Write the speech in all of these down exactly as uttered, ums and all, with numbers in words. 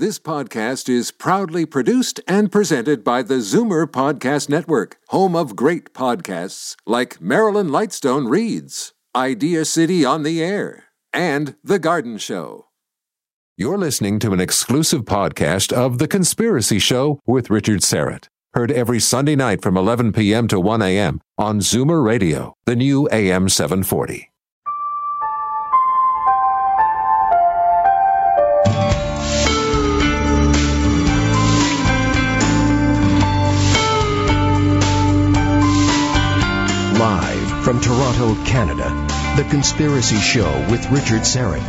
This podcast is proudly produced and presented by the Zoomer Podcast Network, home of great podcasts like Marilyn Lightstone Reads, Idea City on the Air, and The Garden Show. You're listening to an exclusive podcast of The Conspiracy Show with Richard Syrett. Heard every Sunday night from eleven p.m. to one a.m. on Zoomer Radio, the new A M seven forty. Live from Toronto, Canada, The Conspiracy Show with Richard Syrett.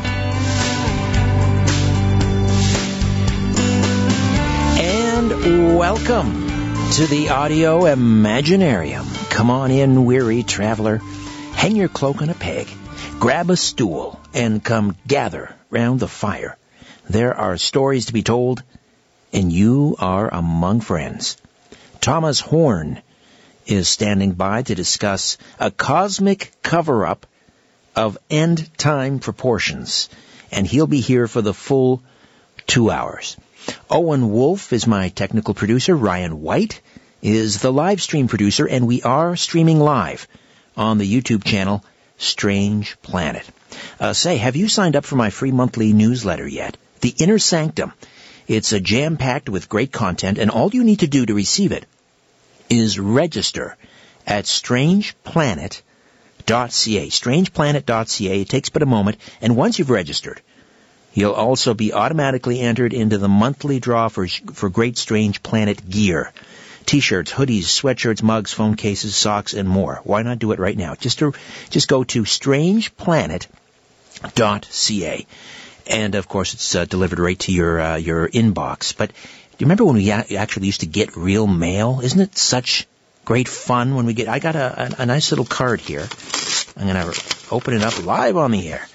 And welcome to the Audio Imaginarium. Come on in, weary traveler. Hang your cloak on a peg, grab a stool, and come gather round the fire. There are stories to be told, and you are among friends. Thomas Horn is standing by to discuss a cosmic cover-up of end-time proportions, and he'll be here for the full two hours. Owen Wolf is my technical producer. Ryan White is the live stream producer, and we are streaming live on the YouTube channel Strange Planet. Uh, say, have you signed up for my free monthly newsletter yet? The Inner Sanctum. It's a jam-packed with great content, and all you need to do to receive it is register at strange planet dot c a. strange planet dot c a. It takes but a moment, and once you've registered, you'll also be automatically entered into the monthly draw for for Great Strange Planet gear. T-shirts, hoodies, sweatshirts, mugs, phone cases, socks, and more. Why not do it right now? Just to, just go to strange planet dot c a. And, of course, it's uh, delivered right to your uh, your inbox. But do you remember when we actually used to get real mail? Isn't it such great fun when we get... I got a, a, a nice little card here. I'm going to open it up live on the air.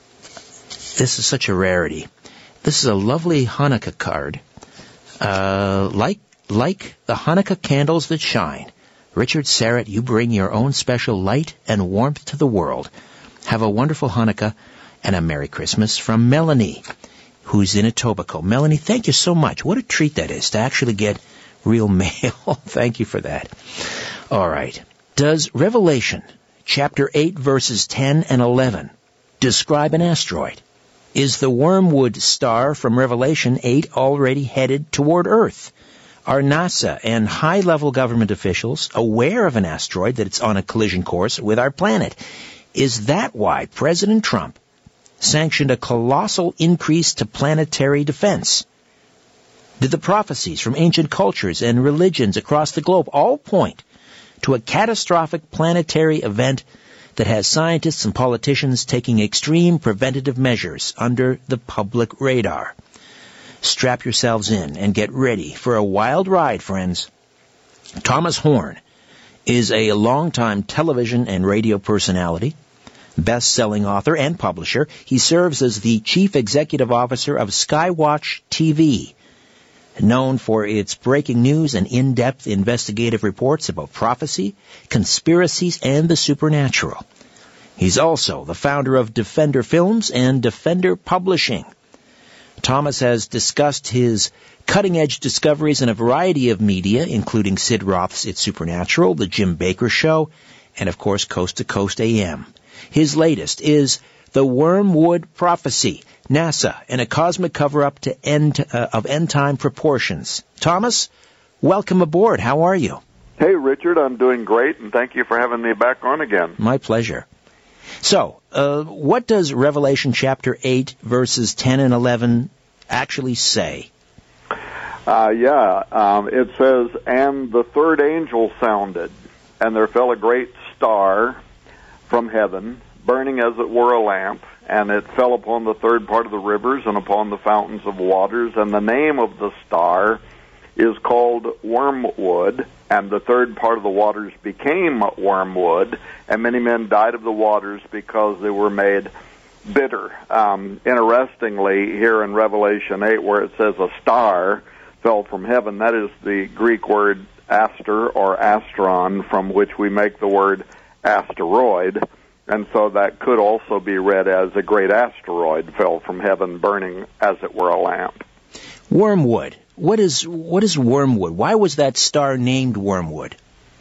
This is such a rarity. This is a lovely Hanukkah card. Uh, like like the Hanukkah candles that shine, Richard Syrett, you bring your own special light and warmth to the world. Have a wonderful Hanukkah and a Merry Christmas from Melanie, who's in Etobicoke. Melanie, thank you so much. What a treat that is to actually get real mail. Thank you for that. All right. Does Revelation chapter eight, verses ten and eleven describe an asteroid? Is the Wormwood star from Revelation eight already headed toward Earth? Are NASA and high-level government officials aware of an asteroid that it's on a collision course with our planet? Is that why President Trump sanctioned a colossal increase to planetary defense? Did the prophecies from ancient cultures and religions across the globe all point to a catastrophic planetary event that has scientists and politicians taking extreme preventative measures under the public radar? Strap yourselves in and get ready for a wild ride, friends. Thomas Horn is a longtime television and radio personality, best-selling author and publisher. He serves as the chief executive officer of Skywatch T V, known for its breaking news and in-depth investigative reports about prophecy, conspiracies, and the supernatural. He's also the founder of Defender Films and Defender Publishing. Thomas has discussed his cutting-edge discoveries in a variety of media, including Sid Roth's It's Supernatural, The Jim Baker Show, and, of course, Coast to Coast A M. His latest is The Wormwood Prophecy, NASA, and a cosmic cover-up to end, uh, of end-time proportions. Thomas, welcome aboard. How are you? Hey, Richard. I'm doing great, and thank you for having me back on again. My pleasure. So, uh, what does Revelation chapter eight, verses ten and eleven actually say? Uh, yeah, um, it says, "And the third angel sounded, and there fell a great star from heaven, burning as it were a lamp, and it fell upon the third part of the rivers and upon the fountains of waters, and the name of the star is called Wormwood, and the third part of the waters became wormwood, and many men died of the waters because they were made bitter." Um, interestingly, here in Revelation eight, where it says a star fell from heaven, that is the Greek word aster or astron, from which we make the word asteroid. And so that could also be read as a great asteroid fell from heaven, burning as it were a lamp. Wormwood. What is what is wormwood? Why was that star named Wormwood?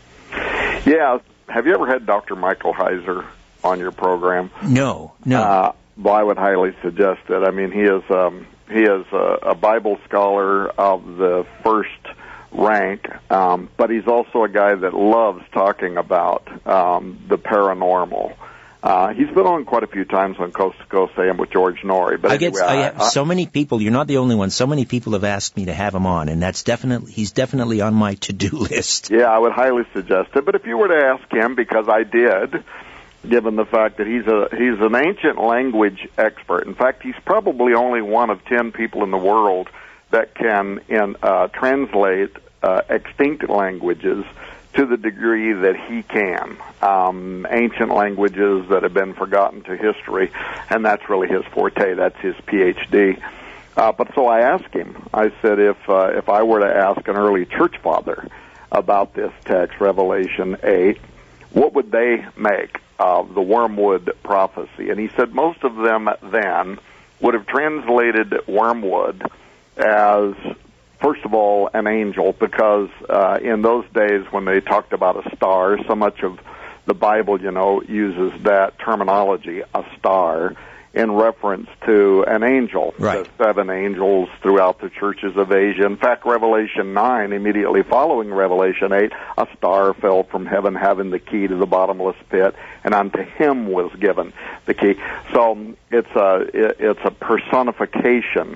Yeah. Have you ever had Doctor Michael Heiser on your program? No, no. Uh, well, I would highly suggest it. I mean, he is um, he is a, a Bible scholar of the first rank, um, but he's also a guy that loves talking about um, the paranormal. Uh, he's been on quite a few times on Coast to Coast A M with George Norrie. But I anyway, get I, I, I, so many people. You're not the only one. So many people have asked me to have him on, and that's definitely he's definitely on my to-do list. Yeah, I would highly suggest it. But if you were to ask him, because I did, given the fact that he's a he's an ancient language expert. In fact, he's probably only one of ten people in the world that can in, uh, translate uh, extinct languages to the degree that he can, um, ancient languages that have been forgotten to history, and that's really his forte. That's his P H D. Uh, but so I asked him. I said, if uh, if I were to ask an early church father about this text, Revelation eight, what would they make of the wormwood prophecy? And he said most of them then would have translated wormwood as, first of all, an angel, because uh, in those days when they talked about a star, so much of the Bible, you know, uses that terminology, a star, in reference to an angel. Right. The seven angels throughout the churches of Asia. In fact, Revelation nine, immediately following Revelation eight, a star fell from heaven having the key to the bottomless pit, and unto him was given the key. So it's a, it's a personification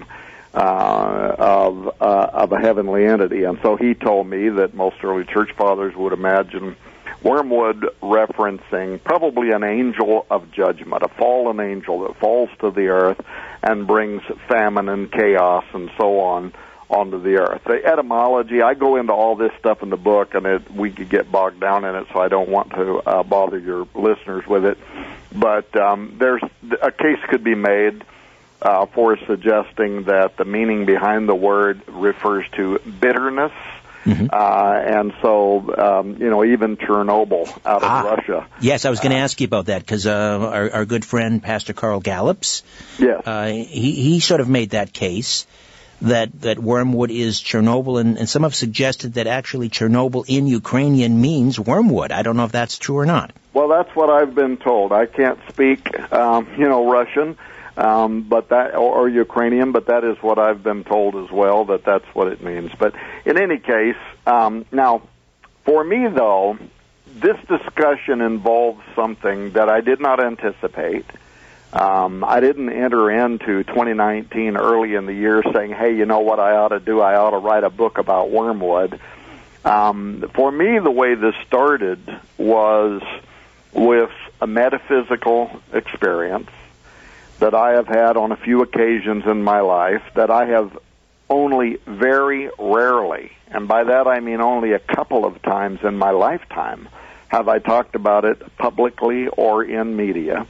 Uh, of uh, of a heavenly entity. And so he told me that most early church fathers would imagine wormwood referencing probably an angel of judgment, a fallen angel that falls to the earth and brings famine and chaos and so on onto the earth. The etymology, I go into all this stuff in the book, and it, we could get bogged down in it, so I don't want to uh, bother your listeners with it. But um, there's a case could be made Uh, for suggesting that the meaning behind the word refers to bitterness. Mm-hmm. Uh, and so, um, you know, even Chernobyl out of ah, Russia. Yes, I was going to uh, ask you about that, because uh, our, our good friend, Pastor Carl Gallups, yes. uh, he, he sort of made that case that, that wormwood is Chernobyl, and, and some have suggested that actually Chernobyl in Ukrainian means wormwood. I don't know if that's true or not. Well, that's what I've been told. I can't speak, um, you know, Russian. Um, but that, or, or Ukrainian, but that is what I've been told as well, that that's what it means. But in any case, um, now, for me, though, this discussion involves something that I did not anticipate. Um, I didn't enter into twenty nineteen early in the year saying, hey, you know what I ought to do? I ought to write a book about wormwood. Um, for me, the way this started was with a metaphysical experience that I have had on a few occasions in my life, that I have only very rarely, and by that I mean only a couple of times in my lifetime, have I talked about it publicly or in media.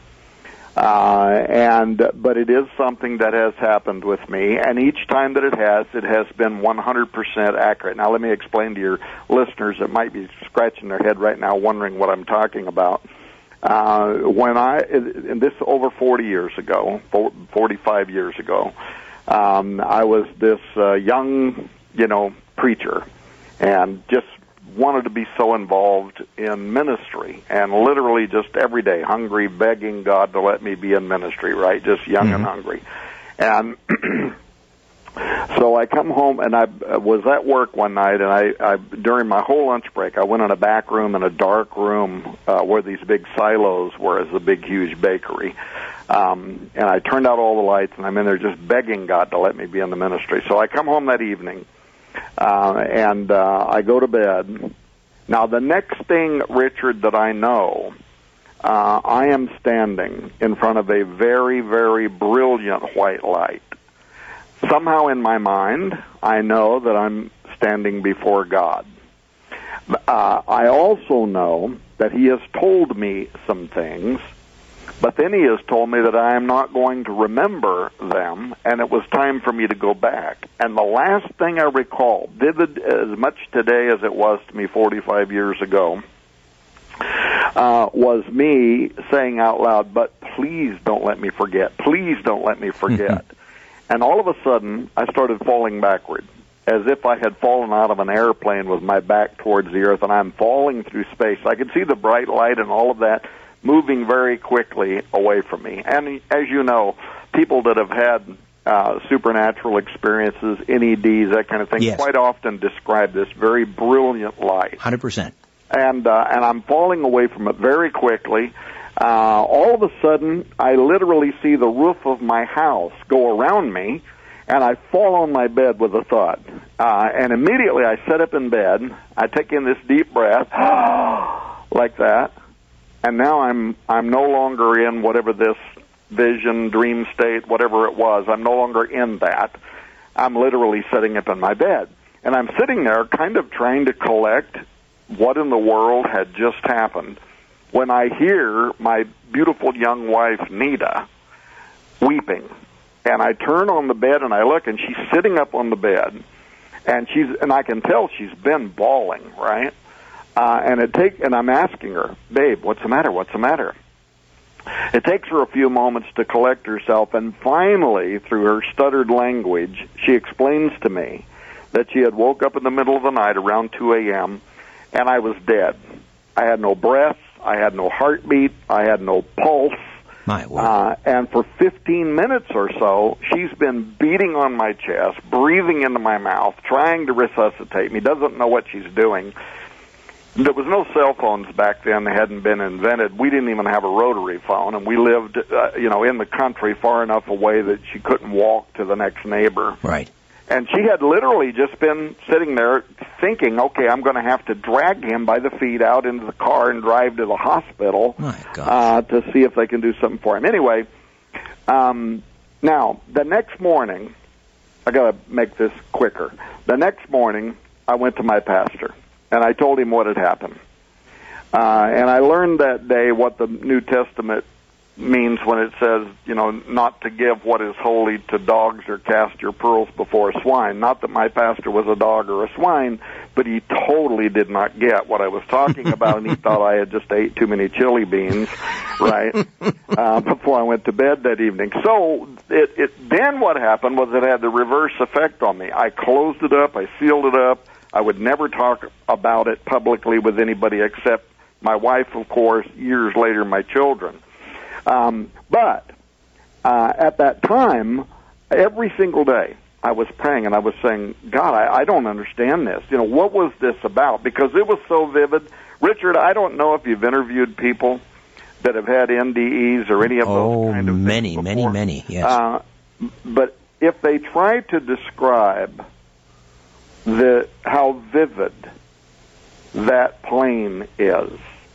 Uh, and but it is something that has happened with me, and each time that it has, it has been one hundred percent accurate. Now let me explain to your listeners that might be scratching their head right now wondering what I'm talking about. Uh, when I, and this over forty years ago, forty-five years ago, um, I was this uh, young, you know, preacher, and just wanted to be so involved in ministry, and literally just every day, hungry, begging God to let me be in ministry, right? Just young mm-hmm. and hungry. And so I come home, and I was at work one night, and I, I during my whole lunch break, I went in a back room in a dark room uh, where these big silos were, as a big, huge bakery. Um, and I turned out all the lights, and I'm in there just begging God to let me be in the ministry. So I come home that evening, uh, and uh, I go to bed. Now, the next thing, Richard, that I know, uh, I am standing in front of a very, very brilliant white light. Somehow in my mind, I know that I'm standing before God. Uh, I also know that He has told me some things, but then He has told me that I am not going to remember them, and it was time for me to go back. And the last thing I recall, vivid as much today as it was to me forty-five years ago, uh, was me saying out loud, but please don't let me forget. Please don't let me forget. and all of a sudden, I started falling backward, as if I had fallen out of an airplane with my back towards the earth, and I'm falling through space. I could see the bright light and all of that moving very quickly away from me. And as you know, people that have had uh, supernatural experiences, N E Ds, that kind of thing, yes. quite often describe this very brilliant light. one hundred percent. And, uh, and I'm falling away from it very quickly. Uh, all of a sudden, I literally see the roof of my house go around me, and I fall on my bed with a thud. Uh, and immediately I sit up in bed, I take in this deep breath, like that, and now I'm I'm no longer in whatever this vision, dream state, whatever it was. I'm no longer in that. I'm literally sitting up in my bed. And I'm sitting there kind of trying to collect what in the world had just happened when I hear my beautiful young wife, Nita, weeping. And I turn on the bed and I look, and she's sitting up on the bed, and she's and I can tell she's been bawling, right? Uh, and it take and I'm asking her, babe, what's the matter? What's the matter? It takes her a few moments to collect herself, and finally, through her stuttered language, she explains to me that she had woke up in the middle of the night around two a.m. and I was dead. I had no breath, I had no heartbeat, I had no pulse. My word. Uh, and for fifteen minutes or so, she's been beating on my chest, breathing into my mouth, trying to resuscitate me, doesn't know what she's doing. There was no cell phones back then. They hadn't been invented. We didn't even have a rotary phone, and we lived, uh, you know, in the country far enough away that she couldn't walk to the next neighbor. Right. And she had literally just been sitting there thinking, okay, I'm going to have to drag him by the feet out into the car and drive to the hospital uh, to see if they can do something for him. Anyway, um, now, the next morning, I got to make this quicker. The next morning, I went to my pastor, and I told him what had happened. Uh, and I learned that day what the New Testament means when it says, you know, not to give what is holy to dogs or cast your pearls before swine. Not that my pastor was a dog or a swine, but he totally did not get what I was talking about, and he thought I had just ate too many chili beans, right, uh, before I went to bed that evening. So it, it then what happened was it had the reverse effect on me. I closed it up, I sealed it up. I would never talk about it publicly with anybody except my wife, of course, years later, my children. Um, but uh, at that time, every single day, I was praying and I was saying, God, I, I don't understand this. You know, what was this about? Because it was so vivid. Richard, I don't know if you've interviewed people that have had N D Es or any of oh, those kind of many, things many, before. many, yes. Uh, but if they try to describe the how vivid that plane is,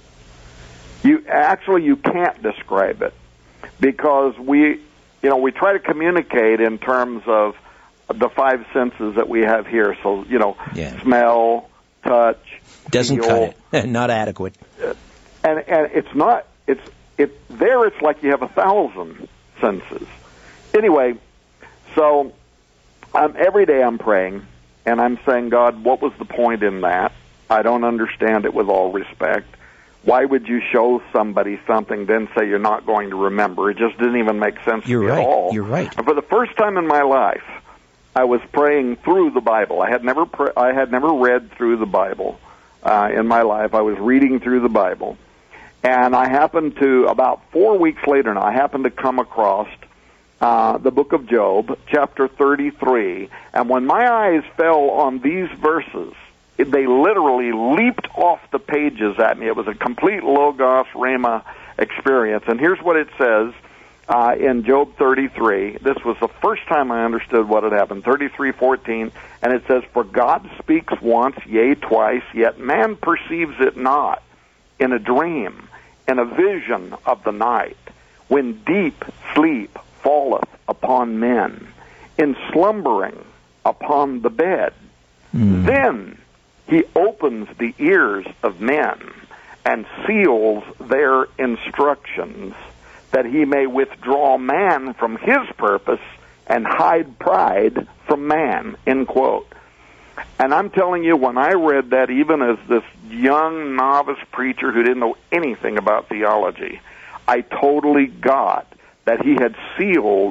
You actually you can't describe it because we, you know, we try to communicate in terms of the five senses that we have here. So, you know, yeah. smell, touch, doesn't feel, cut it. Not adequate. And and it's not. It's it there. It's like you have a thousand senses. Anyway, so um, every day I'm praying and I'm saying, God, what was the point in that? I don't understand it with all respect. Why would you show somebody something, then say you're not going to remember? It just didn't even make sense you're to me right. at all. You're right. And for the first time in my life, I was praying through the Bible. I had never pre- I had never read through the Bible uh, in my life. I was reading through the Bible. And I happened to, about four weeks later now, I happened to come across uh, the book of Job, chapter thirty-three. And when my eyes fell on these verses, they literally leaped off the pages at me. It was a complete Logos Rhema experience. And here's what it says uh, in Job thirty-three. This was the first time I understood what had happened. thirty-three fourteen, and it says, "For God speaks once, yea, twice, yet man perceives it not. In a dream, in a vision of the night, when deep sleep falleth upon men, in slumbering upon the bed, mm. then He opens the ears of men and seals their instructions, that he may withdraw man from his purpose and hide pride from man," end quote. And I'm telling you, when I read that, even as this young novice preacher who didn't know anything about theology, I totally got that he had sealed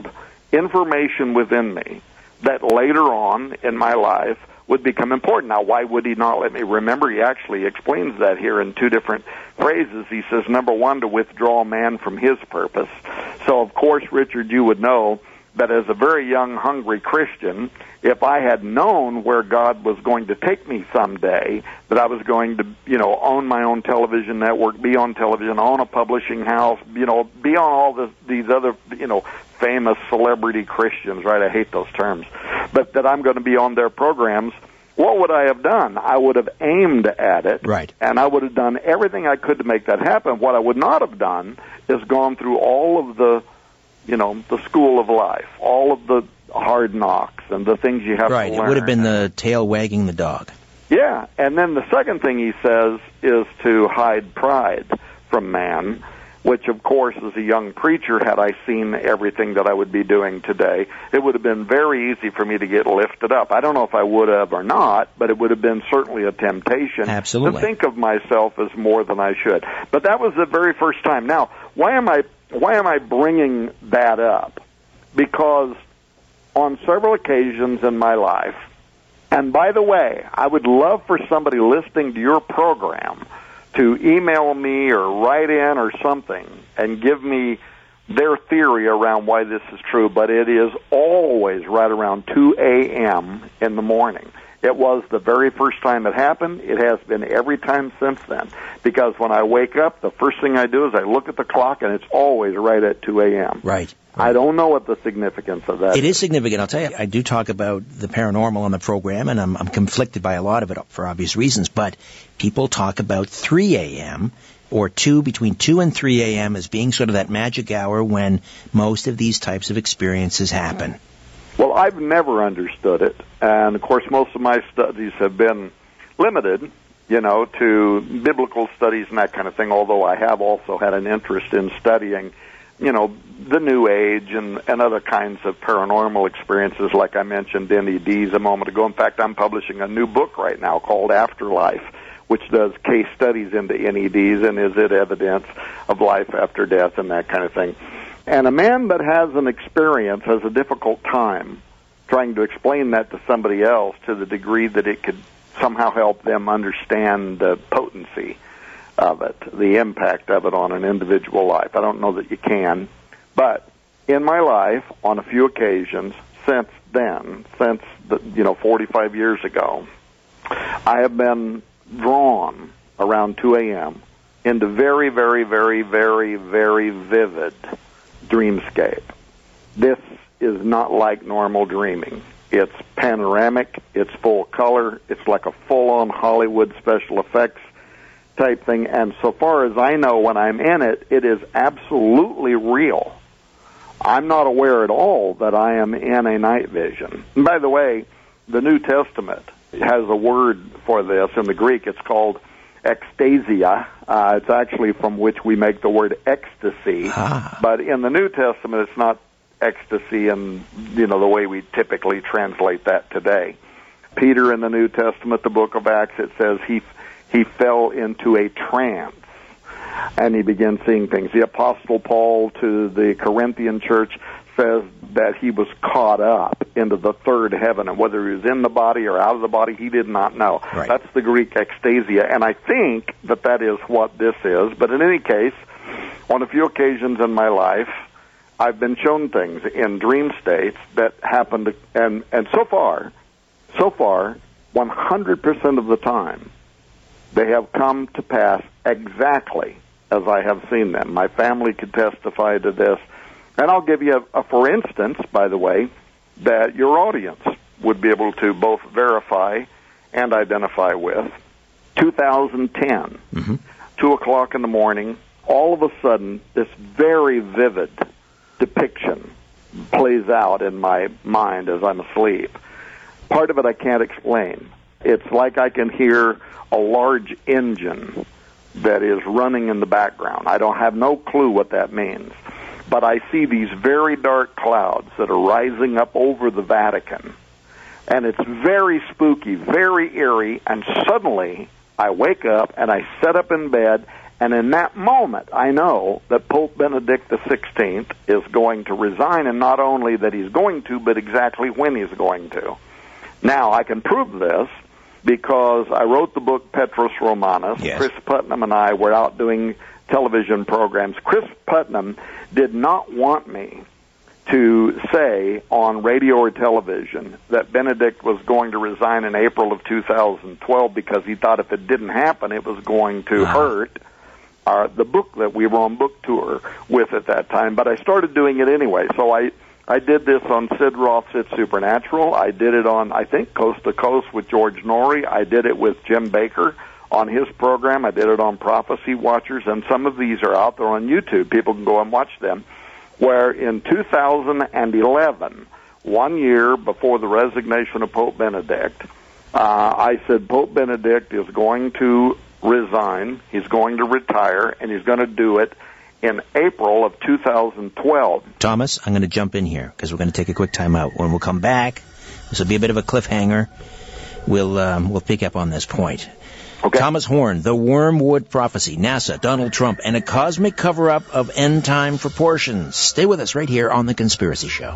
information within me that later on in my life would become important. Now, why would he not let me? Remember, he actually explains that here in two different phrases. He says, number one, to withdraw man from his purpose. So, of course, Richard, you would know that as a very young, hungry Christian, if I had known where God was going to take me someday, that I was going to, you know, own my own television network, be on television, own a publishing house, you know, be on all this, these other, you know, famous celebrity Christians, right? I hate those terms. But that I'm going to be on their programs, what would I have done? I would have aimed at it. Right. And I would have done everything I could to make that happen. What I would not have done is gone through all of the, you know, the school of life, all of the hard knocks and the things you have right. to learn. It would have been the tail wagging the dog. Yeah, and then the second thing he says is to hide pride from man, which, of course, as a young preacher, had I seen everything that I would be doing today, it would have been very easy for me to get lifted up. I don't know if I would have or not, but it would have been certainly a temptation Absolutely. to think of myself as more than I should. But that was the very first time. Now, why am I why am I bringing that up? Because on several occasions in my life, and by the way, I would love for somebody listening to your program to email me or write in or something and give me their theory around why this is true, but it is always right around two a.m. in the morning. It was the very first time it happened. It has been every time since then. Because when I wake up, the first thing I do is I look at the clock, and it's always right at two a.m. Right. I don't know what the significance of that is. It is significant. I'll tell you, I do talk about the paranormal on the program, and I'm, I'm conflicted by a lot of it for obvious reasons, but people talk about three a.m. or two, between two and three a.m. as being sort of that magic hour when most of these types of experiences happen. Well, I've never understood it, and of course most of my studies have been limited, you know, to biblical studies and that kind of thing, although I have also had an interest in studying, you know, the New Age and, and other kinds of paranormal experiences, like I mentioned N E Ds a moment ago. In fact, I'm publishing a new book right now called Afterlife, which does case studies into N E Ds and is it evidence of life after death and that kind of thing. And a man that has an experience has a difficult time trying to explain that to somebody else to the degree that it could somehow help them understand the potency of it, the impact of it on an individual life. I don't know that you can, but in my life, on a few occasions since then, since the, you know, forty-five years ago, I have been drawn around two a.m. into very, very, very, very, very vivid dreamscape. This is not like normal dreaming. It's panoramic, it's full color, it's like a full-on Hollywood special effects type thing, and so far as I know, when I'm in it, it is absolutely real. I'm not aware at all that I am in a night vision. And by the way, the New Testament has a word for this in the Greek. It's called ecstasia. Uh, it's actually from which we make the word ecstasy. Ah. But in the New Testament, it's not ecstasy in, you know, the way we typically translate that today. Peter in the New Testament, the book of Acts, it says he he fell into a trance and he began seeing things. The Apostle Paul to the Corinthian church says that he was caught up into the third heaven, and whether he was in the body or out of the body, he did not know. Right. That's the Greek ecstasia, and I think that that is what this is. But in any case, on a few occasions in my life, I've been shown things in dream states that happened, and, and so far, so far, one hundred percent of the time, they have come to pass exactly as I have seen them. My family could testify to this. And I'll give you a, a for instance, by the way, that your audience would be able to both verify and identify with. two thousand ten, mm-hmm. two o'clock in the morning, all of a sudden, this very vivid depiction plays out in my mind as I'm asleep. Part of it I can't explain. It's like I can hear a large engine that is running in the background. I don't have no clue what that means. But I see these very dark clouds that are rising up over the Vatican. And it's very spooky, very eerie, and suddenly I wake up and I sit up in bed And in that moment, I know that Pope Benedict the sixteenth is going to resign, and not only that he's going to, but exactly when he's going to. Now, I can prove this because I wrote the book Petrus Romanus. Yes. Chris Putnam and I were out doing television programs. Chris Putnam did not want me to say on radio or television that Benedict was going to resign in April of two thousand twelve because he thought if it didn't happen, it was going to wow. hurt our, the book that we were on book tour with at that time. But I started doing it anyway. So I, I did this on Sid Roth's It's Supernatural. I did it on, I think, Coast to Coast with George Norrie. I did it with Jim Baker on his program. I did it on Prophecy Watchers, and some of these are out there on YouTube. People can go and watch them. Where in two thousand eleven, one year before the resignation of Pope Benedict, uh, I said Pope Benedict is going to resign, he's going to retire, and he's going to do it in April of two thousand twelve. Thomas, I'm going to jump in here because we're going to take a quick time out. When we'll come back, this will be a bit of a cliffhanger. We'll um, we'll pick up on this point. Okay. Thomas Horn, The Wormwood Prophecy, NASA, Donald Trump, and a cosmic cover-up of end-time proportions. Stay with us right here on The Conspiracy Show.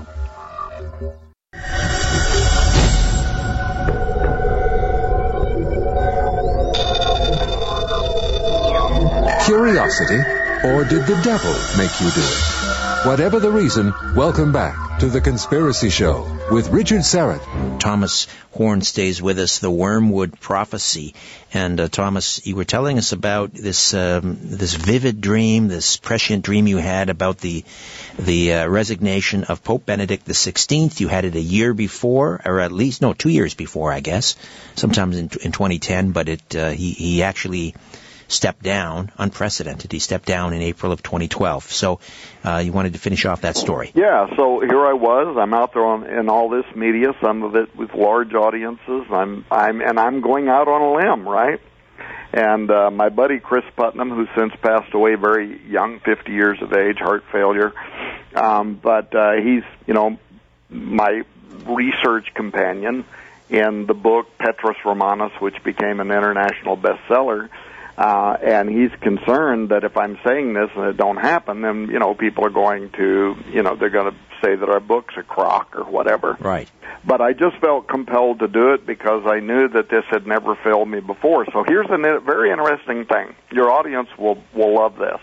Curiosity, or did the devil make you do it? Whatever the reason, welcome back to The Conspiracy Show with Richard Syrett. Thomas Horn stays with us, The Wormwood Prophecy. And uh, Thomas, you were telling us about this um, this vivid dream, this prescient dream you had about the the uh, resignation of Pope Benedict the sixteenth. You had it a year before, or at least, no, two years before, I guess, sometimes in, in twenty ten, but it uh, he, he actually stepped down, unprecedented. He stepped down in April of twenty twelve. So uh, you wanted to finish off that story. Yeah, so here I was. I'm out there on, in all this media, some of it with large audiences. I'm, I'm, and I'm going out on a limb, right? And uh, my buddy Chris Putnam, who's since passed away, very young, fifty years of age, heart failure. Um, but uh, he's, you know, my research companion in the book Petrus Romanus, which became an international bestseller. Uh, and he's concerned that if I'm saying this and it don't happen, then, you know, people are going to, you know, they're going to say that our book's a crock or whatever. Right. But I just felt compelled to do it because I knew that this had never failed me before. So here's a very interesting thing. Your audience will, will love this.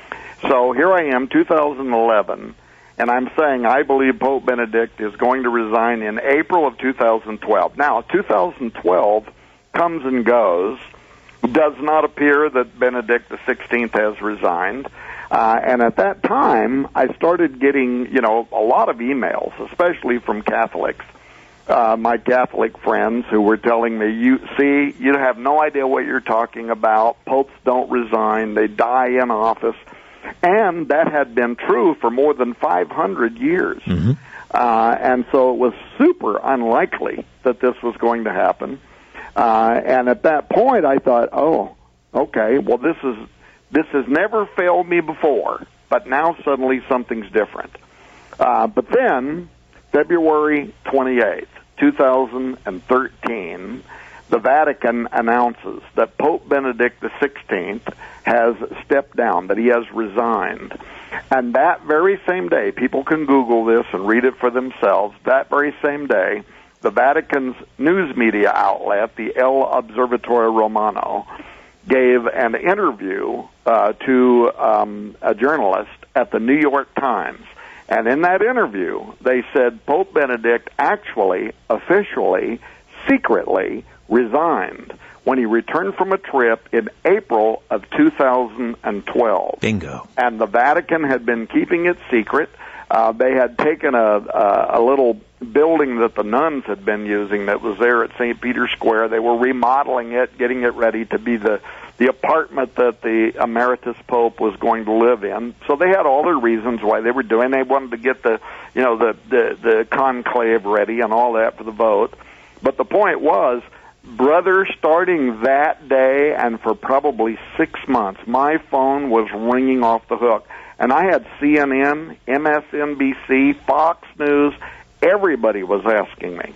So here I am, two thousand eleven, and I'm saying I believe Pope Benedict is going to resign in April of two thousand twelve. Now, two thousand twelve comes and goes. Does not appear that Benedict the sixteenth has resigned. Uh, and at that time, I started getting, you know, a lot of emails, especially from Catholics, uh, my Catholic friends who were telling me, you see, you have no idea what you're talking about. Popes don't resign. They die in office. And that had been true for more than five hundred years. Mm-hmm. Uh, and so it was super unlikely that this was going to happen. Uh, and at that point, I thought, oh, okay, well, this is this has never failed me before, but now suddenly something's different. Uh, but then, February twenty-eighth, two thousand thirteen, the Vatican announces that Pope Benedict the sixteenth has stepped down, that he has resigned. And that very same day, people can Google this and read it for themselves, that very same day, the Vatican's news media outlet, the El Observatore Romano, gave an interview uh, to um, a journalist at the New York Times. And in that interview, they said Pope Benedict actually, officially, secretly resigned when he returned from a trip in April of two thousand twelve. Bingo. And the Vatican had been keeping it secret. Uh, they had taken a, a, a little building that the nuns had been using that was there at Saint Peter's Square. They were remodeling it, getting it ready to be the, the apartment that the emeritus pope was going to live in. So they had all their reasons why they were doing. They wanted to get the, you know, the, the, the conclave ready and all that for the vote. But the point was, brother, starting that day and for probably six months, my phone was ringing off the hook. And I had C N N, M S N B C, Fox News. Everybody was asking me,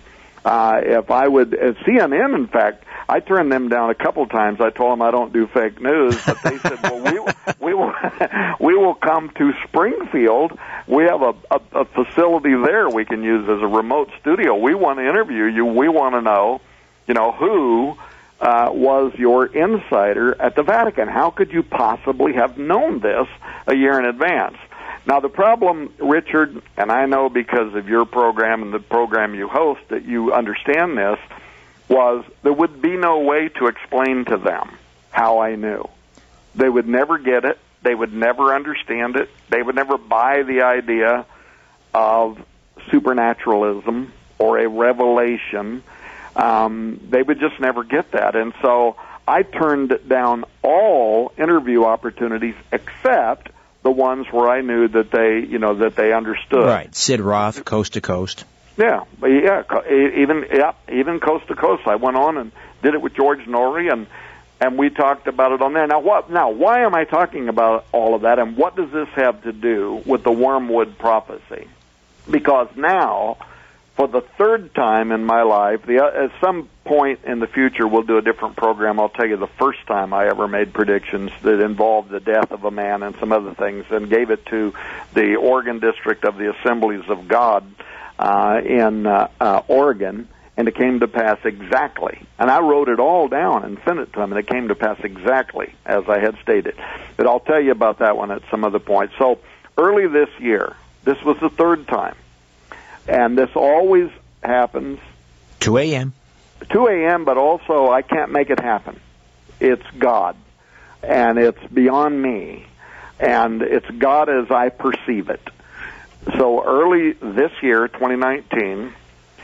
Uh, if I would, uh, C N N, in fact, I turned them down a couple times. I told them I don't do fake news, but they said, well, we, we will we will come to Springfield. We have a, a, a facility there we can use as a remote studio. We want to interview you. We want to know, you know, who uh, was your insider at the Vatican. How could you possibly have known this a year in advance? Now, the problem, Richard, and I know because of your program and the program you host that you understand this, was there would be no way to explain to them how I knew. They would never get it. They would never understand it. They would never buy the idea of supernaturalism or a revelation. Um, they would just never get that. And so I turned down all interview opportunities except the ones where I knew that they, you know, that they understood. Right. Sid Roth, Coast to Coast. Yeah, but yeah, even yeah, even Coast to Coast. I went on and did it with George Norrie, and and we talked about it on there. Now, what? Now, why am I talking about all of that, and what does this have to do with the Wormwood prophecy? Because now, for the third time in my life, the, at some point in the future, we'll do a different program. I'll tell you the first time I ever made predictions that involved the death of a man and some other things, and gave it to the Oregon District of the Assemblies of God uh, in uh, uh, Oregon, and it came to pass exactly. And I wrote it all down and sent it to him, and it came to pass exactly as I had stated. But I'll tell you about that one at some other point. So early this year, this was the third time. And this always happens. two a.m. two a.m., but also I can't make it happen. It's God. And it's beyond me. And it's God as I perceive it. So early this year, twenty nineteen,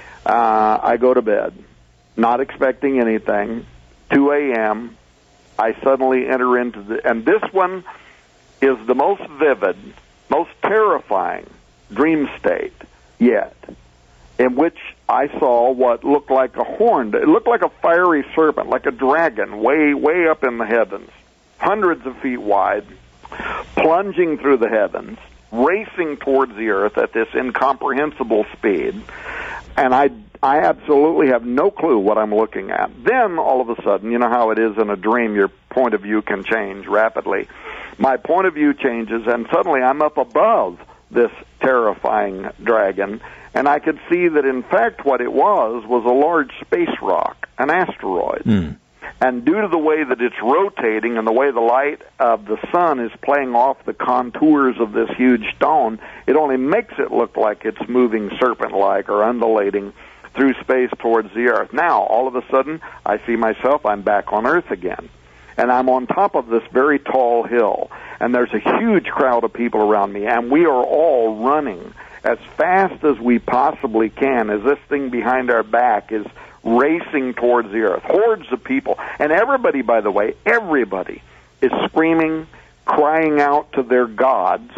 uh, I go to bed, not expecting anything. two a.m., I suddenly enter into the... And this one is the most vivid, most terrifying dream state yet, in which I saw what looked like a horn. It looked like a fiery serpent, like a dragon, way, way up in the heavens, hundreds of feet wide, plunging through the heavens, racing towards the earth at this incomprehensible speed. And I, I absolutely have no clue what I'm looking at. Then, all of a sudden, you know how it is in a dream, your point of view can change rapidly. My point of view changes, and suddenly I'm up above this terrifying dragon, and I could see that, in fact, what it was was a large space rock, an asteroid. Mm. And due to the way that it's rotating and the way the light of the sun is playing off the contours of this huge stone, it only makes it look like it's moving serpent-like or undulating through space towards the earth. Now, all of a sudden, I see myself, I'm back on Earth again. And I'm on top of this very tall hill, and there's a huge crowd of people around me, and we are all running as fast as we possibly can as this thing behind our back is racing towards the earth. Hordes of people. And everybody, by the way, everybody is screaming, crying out to their gods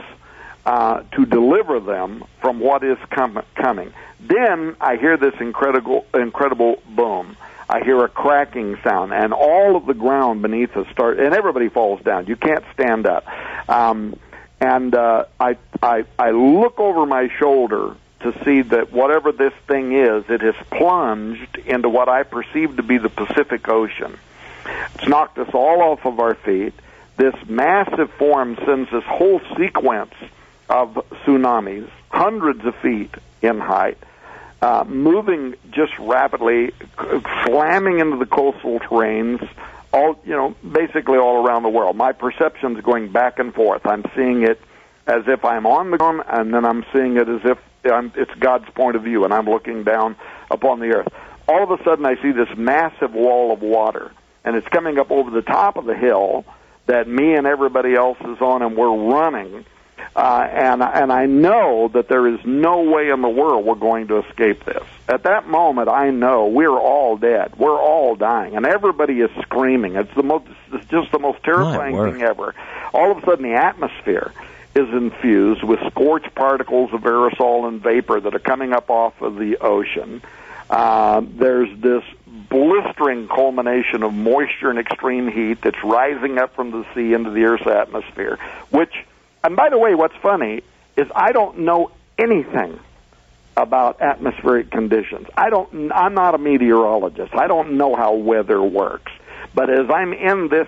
uh, to deliver them from what is com- coming. Then I hear this incredible, incredible boom. I hear a cracking sound, and all of the ground beneath us start, and everybody falls down. You can't stand up. Um, and uh, I, I, I look over my shoulder to see that whatever this thing is, it has plunged into what I perceive to be the Pacific Ocean. It's knocked us all off of our feet. This massive form sends this whole sequence of tsunamis, hundreds of feet in height, Uh, moving just rapidly, slamming into the coastal terrains, all you know, basically all around the world. My perception's going back and forth. I'm seeing it as if I'm on the ground, and then I'm seeing it as if I'm, it's God's point of view, and I'm looking down upon the earth. All of a sudden, I see this massive wall of water, and it's coming up over the top of the hill that me and everybody else is on, and we're running. Uh, and, and I know that there is no way in the world we're going to escape this. At that moment, I know we're all dead. We're all dying, and everybody is screaming. It's the most, it's just the most terrifying thing ever. All of a sudden, the atmosphere is infused with scorched particles of aerosol and vapor that are coming up off of the ocean. Uh, there's this blistering culmination of moisture and extreme heat that's rising up from the sea into the Earth's atmosphere, which... And by the way, what's funny is I don't know anything about atmospheric conditions. I don't, I'm not a meteorologist. I don't know how weather works. But as I'm in this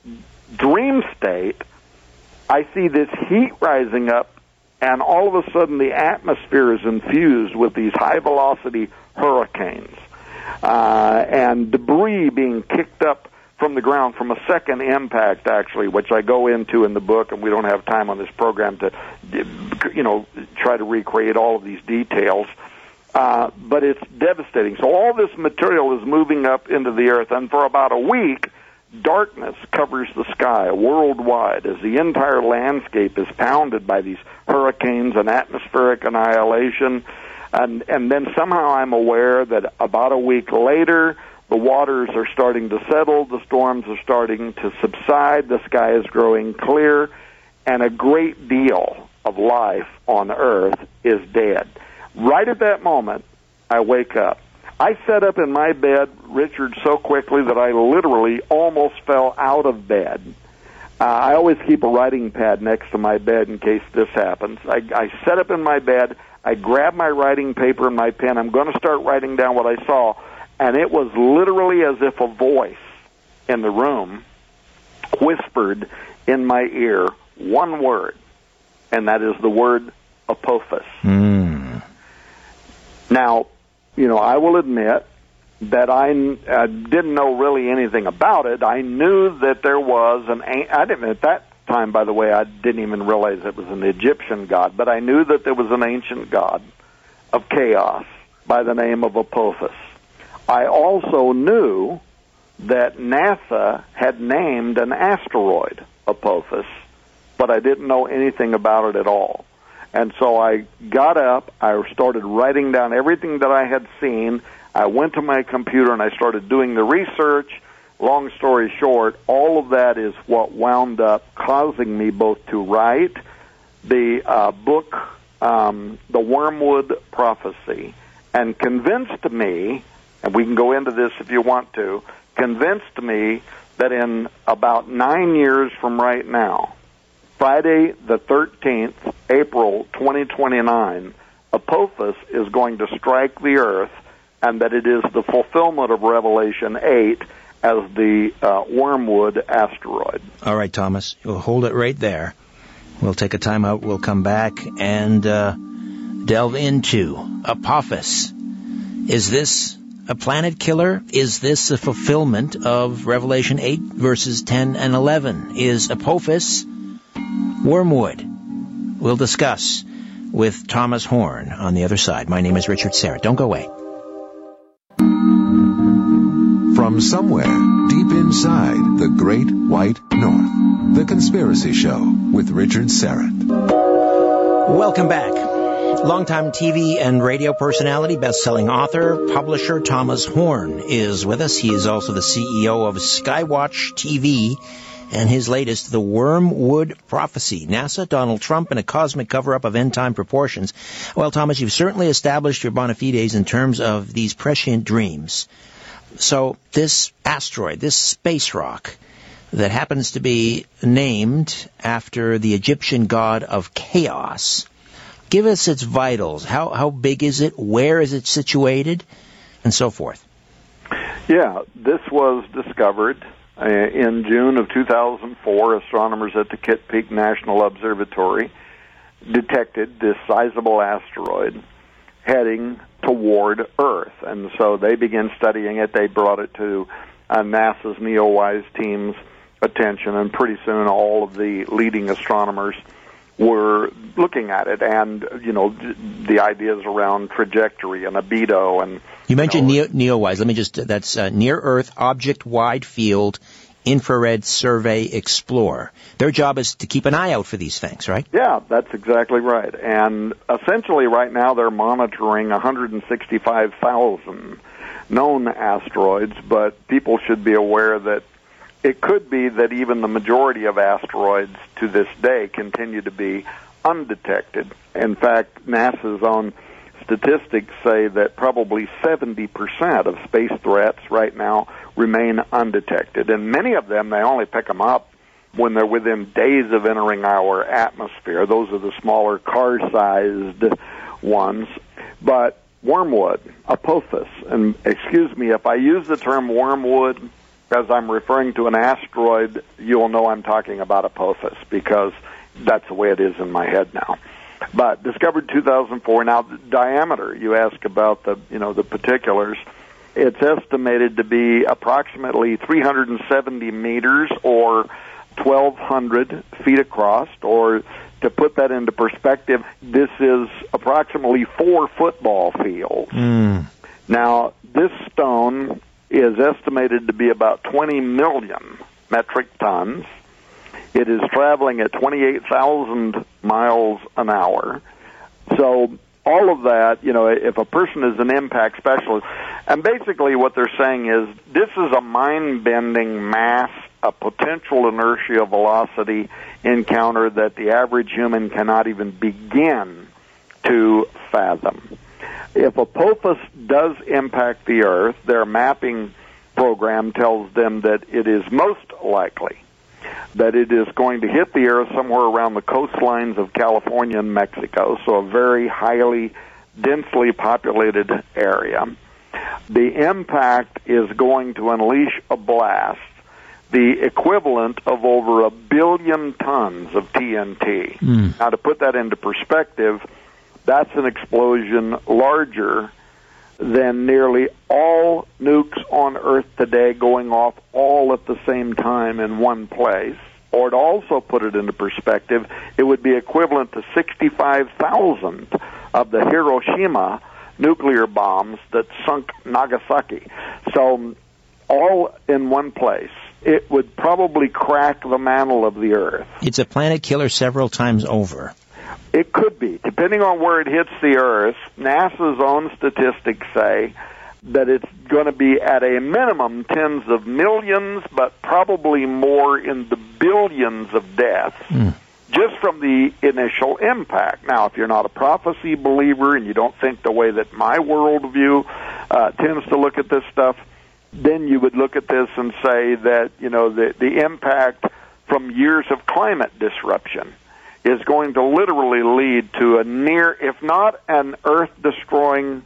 dream state, I see this heat rising up, and all of a sudden the atmosphere is infused with these high-velocity hurricanes, uh, and debris being kicked up from the ground from a second impact, actually, which I go into in the book, and we don't have time on this program to, you know, try to recreate all of these details. Uh, but it's devastating. So all this material is moving up into the earth, and for about a week, darkness covers the sky worldwide as the entire landscape is pounded by these hurricanes and atmospheric annihilation. And, and then somehow I'm aware that about a week later, the waters are starting to settle, the storms are starting to subside, the sky is growing clear, and a great deal of life on Earth is dead. Right at that moment, I wake up. I sat up in my bed, Richard, so quickly that I literally almost fell out of bed. Uh, I always keep a writing pad next to my bed in case this happens. I, I sat up in my bed, I grabbed my writing paper and my pen. I'm going to start writing down what I saw. And it was literally as if a voice in the room whispered in my ear one word, and that is the word Apophis. Mm. Now, you know, I will admit that I uh, didn't know really anything about it. I knew that there was an, I didn't, at that time, by the way, I didn't even realize it was an Egyptian god, but I knew that there was an ancient god of chaos by the name of Apophis. I also knew that NASA had named an asteroid Apophis, but I didn't know anything about it at all. And so I got up, I started writing down everything that I had seen. I went to my computer and I started doing the research. Long story short, all of that is what wound up causing me both to write the uh, book, um, The Wormwood Prophecy, and convinced me, and we can go into this if you want to, convinced me that in about nine years from right now, Friday the thirteenth, April twenty twenty-nine, Apophis is going to strike the earth, and that it is the fulfillment of Revelation eight as the uh, Wormwood asteroid. All right, Thomas, we'll hold it right there. We'll take a time out. We'll come back and uh, delve into Apophis. Is this a planet killer? Is this a fulfillment of Revelation eight, verses ten and eleven? Is Apophis wormwood? We'll discuss with Thomas Horn on the other side. My name is Richard Syrett. Don't go away. From somewhere deep inside the Great White North, The Conspiracy Show with Richard Syrett. Welcome back. Longtime T V and radio personality, best-selling author, publisher Thomas Horn is with us. He is also the C E O of Skywatch T V, and his latest, The Wormwood Prophecy, NASA, Donald Trump, and a cosmic cover-up of end-time proportions. Well, Thomas, you've certainly established your bona fides in terms of these prescient dreams. So this asteroid, this space rock that happens to be named after the Egyptian god of chaos, give us its vitals. How how big is it? Where is it situated? And so forth. Yeah, this was discovered uh, in June of two thousand four. Astronomers at the Kitt Peak National Observatory detected this sizable asteroid heading toward Earth. And so they began studying it. They brought it to uh, NASA's NEOWISE team's attention, and pretty soon all of the leading astronomers were looking at it, and, you know, the ideas around trajectory and albedo. And You mentioned you know, Neo, NEOWISE. Let me just, that's uh, Near Earth Object Wide Field Infrared Survey Explorer. Their job is to keep an eye out for these things, right? Yeah, that's exactly right. And essentially right now they're monitoring one hundred sixty-five thousand known asteroids, but people should be aware that it could be that even the majority of asteroids to this day continue to be undetected. In fact, NASA's own statistics say that probably seventy percent of space threats right now remain undetected. And many of them, they only pick them up when they're within days of entering our atmosphere. Those are the smaller car-sized ones. But wormwood, Apophis, and excuse me, if I use the term wormwood as I'm referring to an asteroid, you'll know I'm talking about Apophis, because that's the way it is in my head now. But discovered two thousand four. Now, the diameter, you ask about the, you know, the particulars. It's estimated to be approximately three hundred seventy meters, or twelve hundred feet across, or to put that into perspective, this is approximately four football fields. Mm. Now, this stone is estimated to be about twenty million metric tons. It is traveling at twenty-eight thousand miles an hour. So all of that, you know, if a person is an impact specialist, and basically what they're saying is this is a mind-bending mass, a potential inertia velocity encounter that the average human cannot even begin to fathom. If Apophis does impact the Earth, their mapping program tells them that it is most likely that it is going to hit the Earth somewhere around the coastlines of California and Mexico, so a very highly, densely populated area. The impact is going to unleash a blast, the equivalent of over a billion tons of T N T. Mm. Now, to put that into perspective, that's an explosion larger than nearly all nukes on Earth today going off all at the same time in one place. Or to also put it into perspective, it would be equivalent to sixty-five thousand of the Hiroshima nuclear bombs that sunk Nagasaki. So all in one place. It would probably crack the mantle of the Earth. It's a planet killer several times over. It could be. Depending on where it hits the Earth, NASA's own statistics say that it's going to be at a minimum tens of millions, but probably more in the billions of deaths, mm. just from the initial impact. Now, if you're not a prophecy believer and you don't think the way that my worldview uh, tends to look at this stuff, then you would look at this and say that, you know, the, the impact from years of climate disruption is going to literally lead to a near, if not an Earth-destroying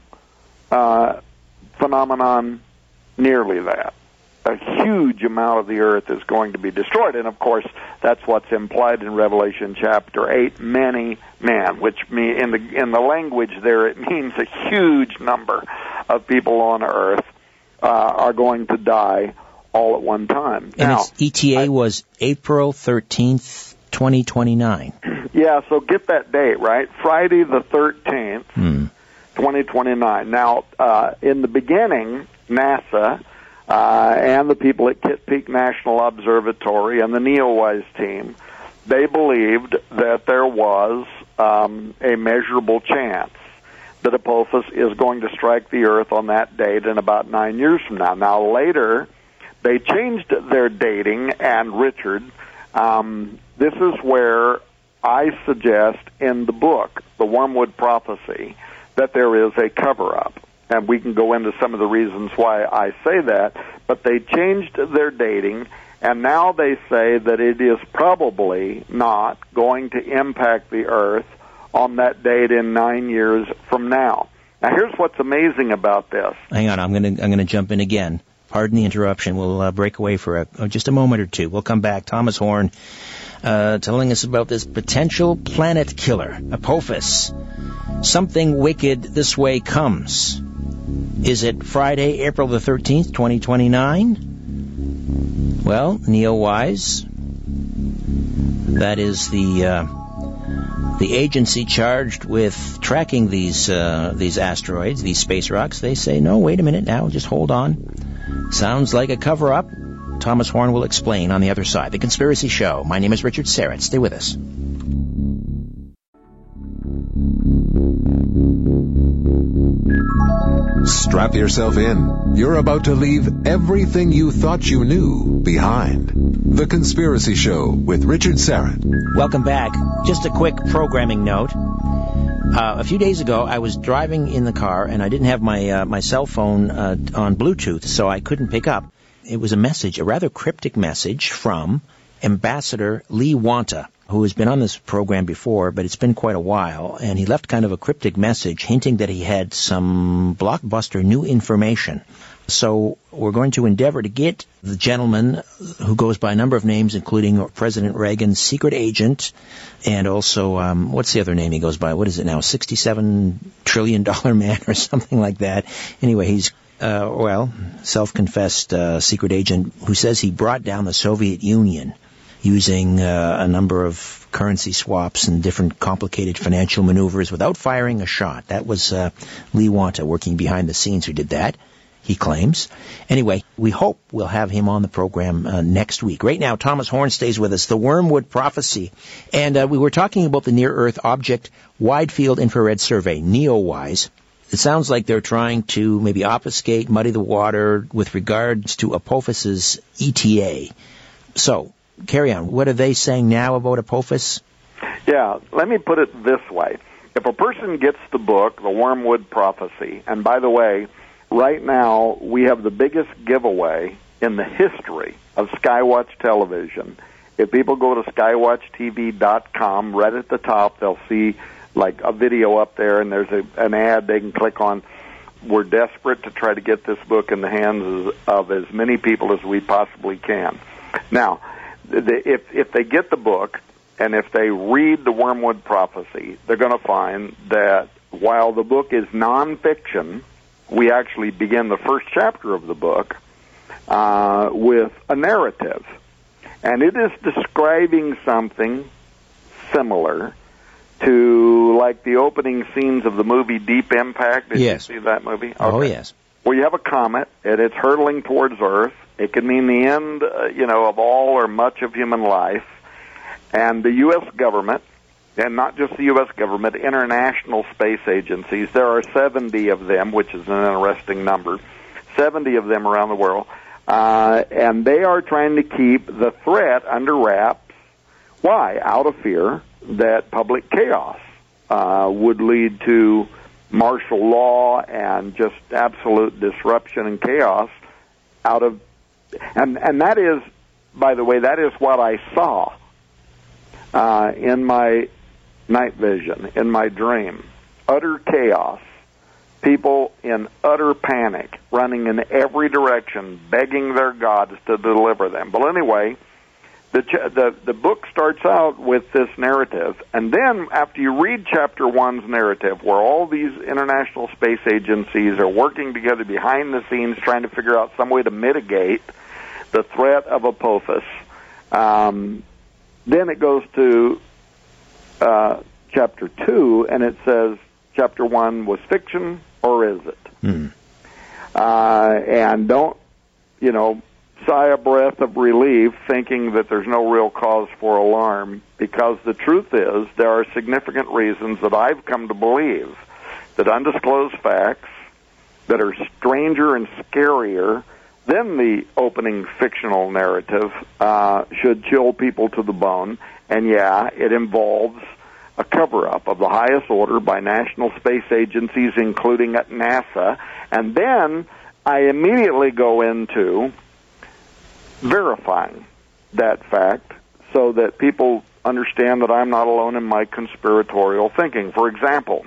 uh, phenomenon, nearly that. A huge amount of the Earth is going to be destroyed, and of course, that's what's implied in Revelation chapter eight. Many men, which me in the in the language there, it means a huge number of people on Earth uh, are going to die all at one time. And now, its E T A I, was April thirteenth, twenty twenty-nine. Yeah, so get that date right. Friday the thirteenth, hmm. twenty twenty-nine. Now, uh, in the beginning, NASA uh, and the people at Kitt Peak National Observatory and the NEOWISE team, they believed that there was um, a measurable chance that Apophis is going to strike the Earth on that date in about nine years from now. Now, later, they changed their dating, and Richard, um, this is where I suggest in the book, The Wormwood Prophecy, that there is a cover-up. And we can go into some of the reasons why I say that. But they changed their dating, and now they say that it is probably not going to impact the Earth on that date in nine years from now. Now, here's what's amazing about this. Hang on, I'm going to I'm going to jump in again. Pardon the interruption. We'll uh, break away for a, oh, just a moment or two. We'll come back. Thomas Horn uh, telling us about this potential planet killer, Apophis. Something wicked this way comes. Is it Friday, April the thirteenth, twenty twenty-nine? Well, NEOWISE, that is the uh, the agency charged with tracking these uh, these asteroids, these space rocks, they say, no, wait a minute now, just hold on. Sounds like a cover-up. Thomas Horn will explain on the other side. The Conspiracy Show. My name is Richard Serrett. Stay with us. Strap yourself in. You're about to leave everything you thought you knew behind. The Conspiracy Show with Richard Serrett. Welcome back. Just a quick programming note. Uh, a few days ago, I was driving in the car, and I didn't have my uh, my cell phone uh, on Bluetooth, so I couldn't pick up. It was a message, a rather cryptic message from Ambassador Lee Wanta, who has been on this program before, but it's been quite a while, and he left kind of a cryptic message hinting that he had some blockbuster new information. So we're going to endeavor to get the gentleman who goes by a number of names, including President Reagan's secret agent, and also, um, what's the other name he goes by? What is it now? sixty-seven trillion dollars man or something like that. Anyway, he's, uh, well, self-confessed uh, secret agent who says he brought down the Soviet Union using uh, a number of currency swaps and different complicated financial maneuvers without firing a shot. That was uh, Lee Wanta working behind the scenes who did that, he claims. Anyway, we hope we'll have him on the program uh, next week. Right now, Thomas Horn stays with us, the Wormwood Prophecy. And uh, we were talking about the Near-Earth Object Wide Field Infrared Survey, NEOWISE. It sounds like they're trying to maybe obfuscate, muddy the water with regards to Apophis's E T A. So, carry on. What are they saying now about Apophis? Yeah, let me put it this way. If a person gets the book, The Wormwood Prophecy, and by the way, right now we have the biggest giveaway in the history of Skywatch Television. If people go to skywatch T V dot com, right at the top, they'll see like a video up there, and there's a, an ad they can click on. We're desperate to try to get this book in the hands of as many people as we possibly can. Now, if if they get the book and if they read the Wormwood Prophecy, they're going to find that while the book is nonfiction, we actually begin the first chapter of the book uh, with a narrative. And it is describing something similar to like the opening scenes of the movie Deep Impact. Did yes. you see that movie? Okay. Oh, yes. Well, you have a comet, and it's hurtling towards Earth. It could mean the end, uh, you know, of all or much of human life. And the U S government, and not just the U S government, international space agencies, there are seventy of them, which is an interesting number, seventy of them around the world, uh, and they are trying to keep the threat under wraps. Why? Out of fear that public chaos uh, would lead to martial law and just absolute disruption and chaos out of And and that is, by the way, that is what I saw uh, in my night vision, in my dream. Utter chaos. People in utter panic, running in every direction, begging their gods to deliver them. But anyway, the the the book starts out with this narrative, and then after you read chapter one's narrative, where all these international space agencies are working together behind the scenes, trying to figure out some way to mitigate the threat of Apophis, um, then it goes to uh, chapter two, and it says chapter one was fiction, or is it? Hmm. Uh, and don't, you know, sigh a breath of relief thinking that there's no real cause for alarm, because the truth is there are significant reasons that I've come to believe that undisclosed facts that are stranger and scarier than the opening fictional narrative uh, should chill people to the bone. And yeah, it involves a cover-up of the highest order by national space agencies, including at NASA. And then I immediately go into verifying that fact so that people understand that I'm not alone in my conspiratorial thinking. For example,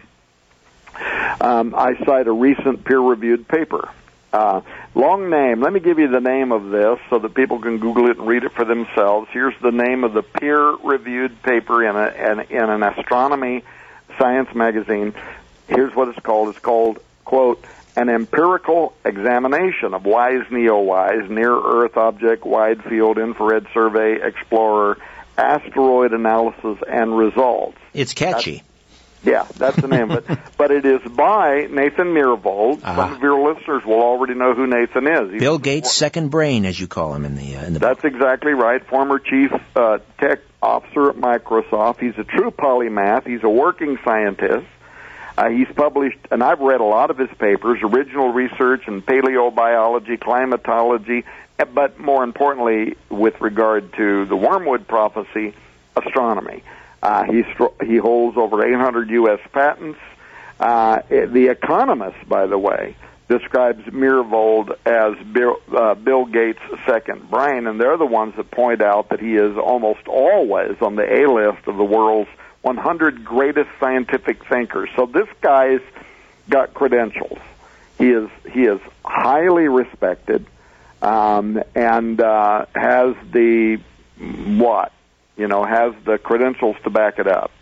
um, I cite a recent peer-reviewed paper. Uh, long name. Let me give you the name of this so that people can Google it and read it for themselves. Here's the name of the peer-reviewed paper in, a, in, in an astronomy science magazine. Here's what it's called. It's called, quote, An Empirical Examination of WISE NEOWISE, Near-Earth Object Wide Field Infrared Survey Explorer, Asteroid Analysis and Results. It's catchy. That's, yeah, that's the name of it. But it is by Nathan Myhrvold. Uh-huh. Some of your listeners will already know who Nathan is. He's Bill Gates' second brain, as you call him in the uh, in the That's book. exactly right. Former chief uh, tech officer at Microsoft. He's a true polymath. He's a working scientist. Uh, he's published, and I've read a lot of his papers, original research in paleobiology, climatology, but more importantly, with regard to the Wormwood Prophecy, astronomy. Uh, he, he holds over eight hundred U S patents. Uh, The Economist, by the way, describes Myhrvold as Bill, uh, Bill Gates' second brain, and they're the ones that point out that he is almost always on the A list of the world's one hundred greatest scientific thinkers. So this guy's got credentials. He is he is highly respected, um, and uh, has the what you know has the credentials to back it up.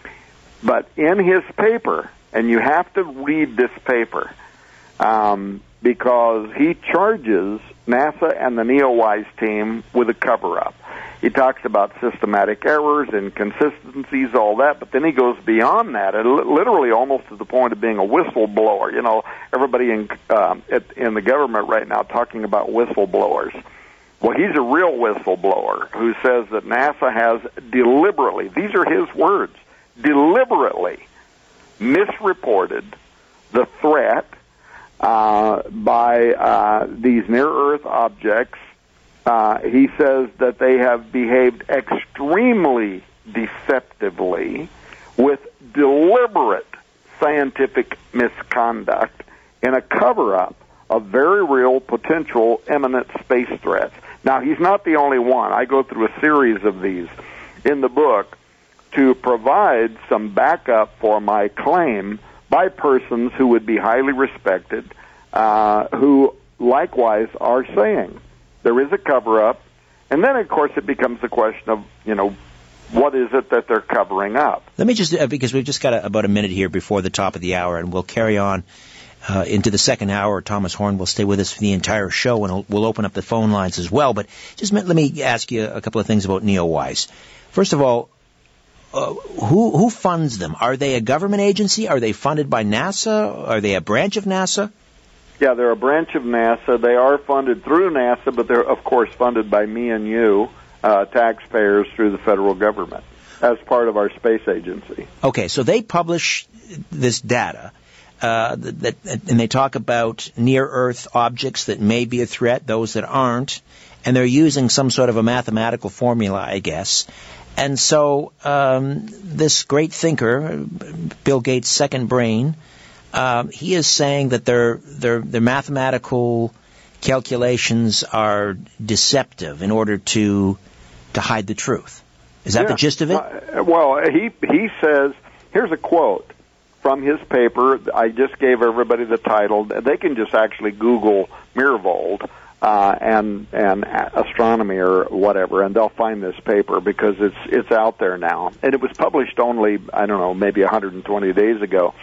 But in his paper, and you have to read this paper, um, because he charges NASA and the NEOWISE team with a cover-up. He talks about systematic errors, inconsistencies, all that, but then he goes beyond that, and literally almost to the point of being a whistleblower. You know, everybody in um, at, in the government right now talking about whistleblowers. Well, he's a real whistleblower who says that NASA has deliberately, these are his words, deliberately misreported the threat uh, by uh, these near-Earth objects. Uh, he says that they have behaved extremely deceptively with deliberate scientific misconduct in a cover-up of very real potential imminent space threats. Now, he's not the only one. I go through a series of these in the book to provide some backup for my claim by persons who would be highly respected, uh, who likewise are saying there is a cover-up. And then, of course, it becomes the question of, you know, what is it that they're covering up? Let me just, uh, because we've just got a, about a minute here before the top of the hour, and we'll carry on uh, into the second hour. Thomas Horn will stay with us for the entire show, and we'll open up the phone lines as well. But just let me ask you a couple of things about NEOWISE. First of all, uh, who who funds them? Are they a government agency? Are they funded by NASA? Are they a branch of NASA? Yeah, they're a branch of NASA. They are funded through NASA, but they're, of course, funded by me and you, uh, taxpayers, through the federal government as part of our space agency. Okay, so they publish this data, uh, that, and they talk about near-Earth objects that may be a threat, those that aren't, and they're using some sort of a mathematical formula, I guess. And so um, this great thinker, Bill Gates' second brain, Uh, he is saying that their their their mathematical calculations are deceptive in order to to hide the truth. Is that yeah. the gist of it? Uh, well, he he says, here's a quote from his paper. I just gave everybody the title. They can just actually Google Myhrvold uh, and and astronomy or whatever, and they'll find this paper because it's it's out there now. And it was published only, I don't know, maybe one hundred twenty days ago.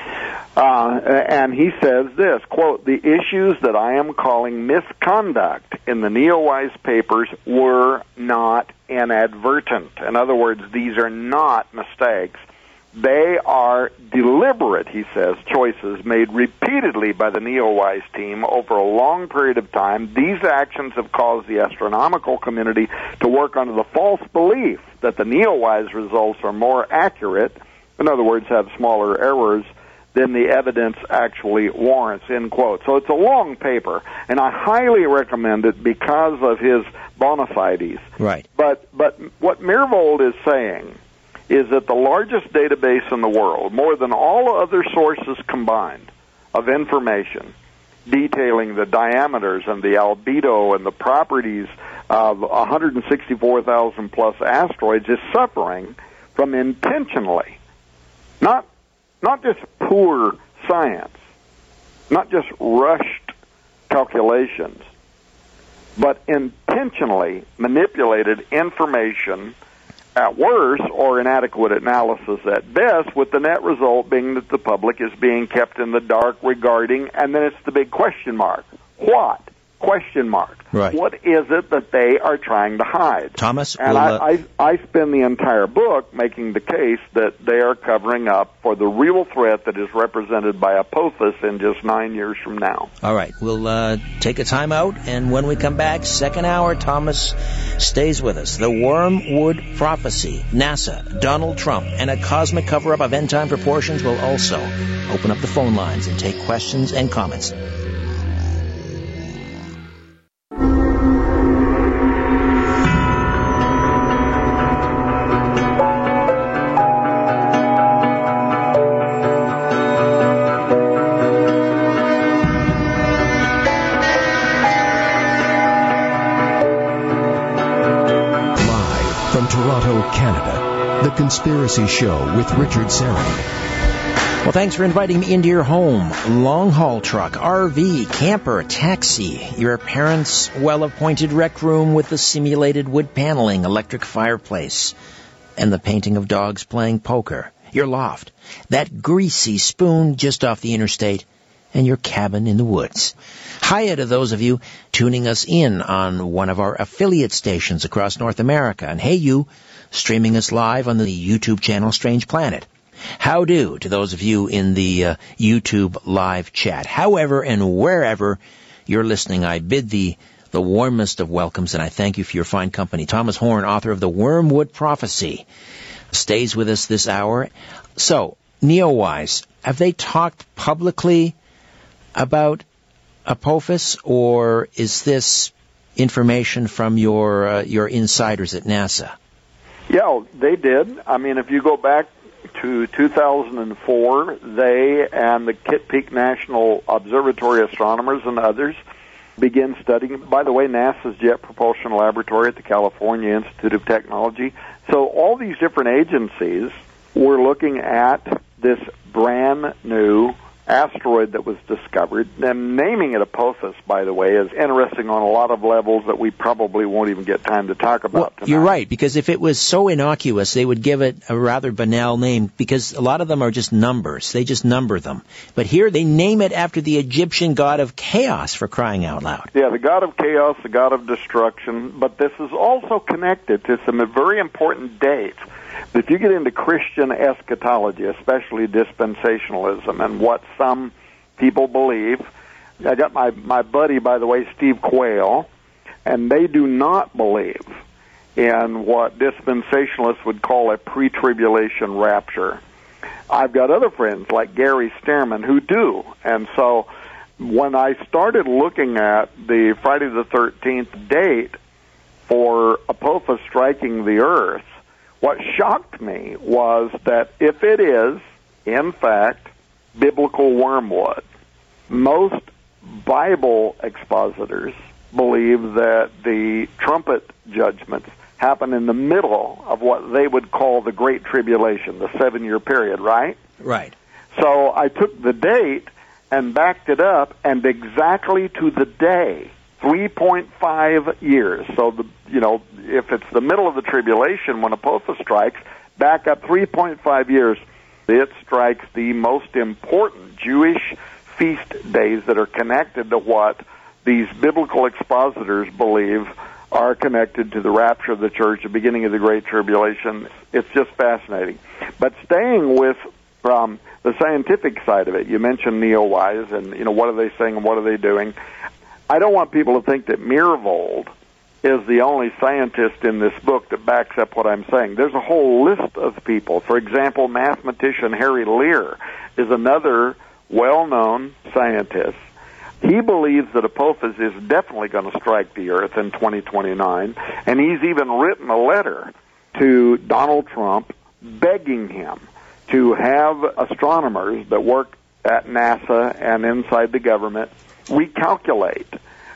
Uh, and he says this, quote, the issues that I am calling misconduct in the NEOWISE papers were not inadvertent. In other words, these are not mistakes. They are deliberate, he says, choices made repeatedly by the NEOWISE team over a long period of time. These actions have caused the astronomical community to work under the false belief that the NEOWISE results are more accurate, in other words, have smaller errors than the evidence actually warrants, end quote. So it's a long paper, and I highly recommend it because of his bona fides. Right. But, but what Myhrvold is saying is that the largest database in the world, more than all other sources combined, of information detailing the diameters and the albedo and the properties of one hundred sixty-four thousand plus asteroids, is suffering from intentionally, not Not just poor science, not just rushed calculations, but intentionally manipulated information at worst, or inadequate analysis at best, with the net result being that the public is being kept in the dark regarding, and then it's the big question mark, what? Question mark. Right. What is it that they are trying to hide? Thomas, and we'll, I, uh... I, I spend the entire book making the case that they are covering up for the real threat that is represented by Apophis in just nine years from now. All right, we'll uh, take a time out, and when we come back, second hour, Thomas stays with us. The Wormwood Prophecy, NASA, Donald Trump, and a cosmic cover-up of end-time proportions will also open up the phone lines and take questions and comments. Toronto, Canada, The Conspiracy Show with Richard Syrett. Well, thanks for inviting me into your home. Long-haul truck, R V, camper, taxi, your parents' well-appointed rec room with the simulated wood paneling, electric fireplace, and the painting of dogs playing poker, your loft, that greasy spoon just off the interstate, and your cabin in the woods. Hiya to those of you tuning us in on one of our affiliate stations across North America, and hey you, streaming us live on the YouTube channel Strange Planet. How do to those of you in the uh, YouTube live chat. However and wherever you're listening, I bid thee the warmest of welcomes, and I thank you for your fine company. Thomas Horn, author of The Wormwood Prophecy, stays with us this hour. So, Neowise, have they talked publicly about Apophis, or is this information from your uh, your insiders at NASA? Yeah, they did. I mean, if you go back to two thousand four, they and the Kitt Peak National Observatory astronomers and others began studying. By the way, NASA's Jet Propulsion Laboratory at the California Institute of Technology. So all these different agencies were looking at this brand new asteroid that was discovered. And naming it Apophis, by the way, is interesting on a lot of levels that we probably won't even get time to talk about well, tonight. You're right, because if it was so innocuous, they would give it a rather banal name, because a lot of them are just numbers. They just number them. But here they name it after the Egyptian god of chaos, for crying out loud. Yeah, the god of chaos, the god of destruction. But this is also connected to some very important dates. If you get into Christian eschatology, especially dispensationalism, and what some people believe, I got my, my buddy, by the way, Steve Quayle, and they do not believe in what dispensationalists would call a pre-tribulation rapture. I've got other friends like Gary Stearman who do, and so when I started looking at the Friday the thirteenth date for Apophis striking the earth, what shocked me was that if it is, in fact, biblical wormwood, most Bible expositors believe that the trumpet judgments happen in the middle of what they would call the Great Tribulation, the seven-year period, right? Right. So I took the date and backed it up, and exactly to the day, three point five years. So, the you know, if it's the middle of the tribulation when Apophis strikes, back up three point five years, it strikes the most important Jewish feast days that are connected to what these biblical expositors believe are connected to the rapture of the church, the beginning of the Great Tribulation. It's just fascinating. But staying with um, the scientific side of it, you mentioned Neowise, and, you know, what are they saying and what are they doing? I don't want people to think that Mirvold is the only scientist in this book that backs up what I'm saying. There's a whole list of people. For example, mathematician Harry Lear is another well-known scientist. He believes that Apophis is definitely going to strike the earth in twenty twenty-nine, and he's even written a letter to Donald Trump begging him to have astronomers that work at NASA and inside the government recalculate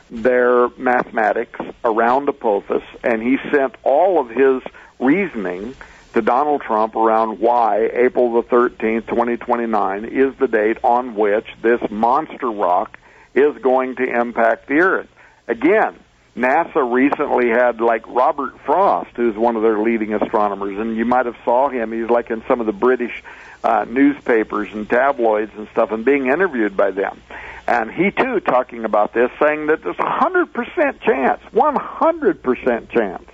their mathematics around Apophis, and he sent all of his reasoning to Donald Trump around why April the thirteenth, twenty twenty-nine is the date on which this monster rock is going to impact the earth. Again, NASA recently had, like, Robert Frost, who's one of their leading astronomers, and you might have saw him. He's like in some of the British uh, newspapers and tabloids and stuff, and being interviewed by them. And he, too, talking about this, saying that there's a one hundred percent chance, one hundred percent chance,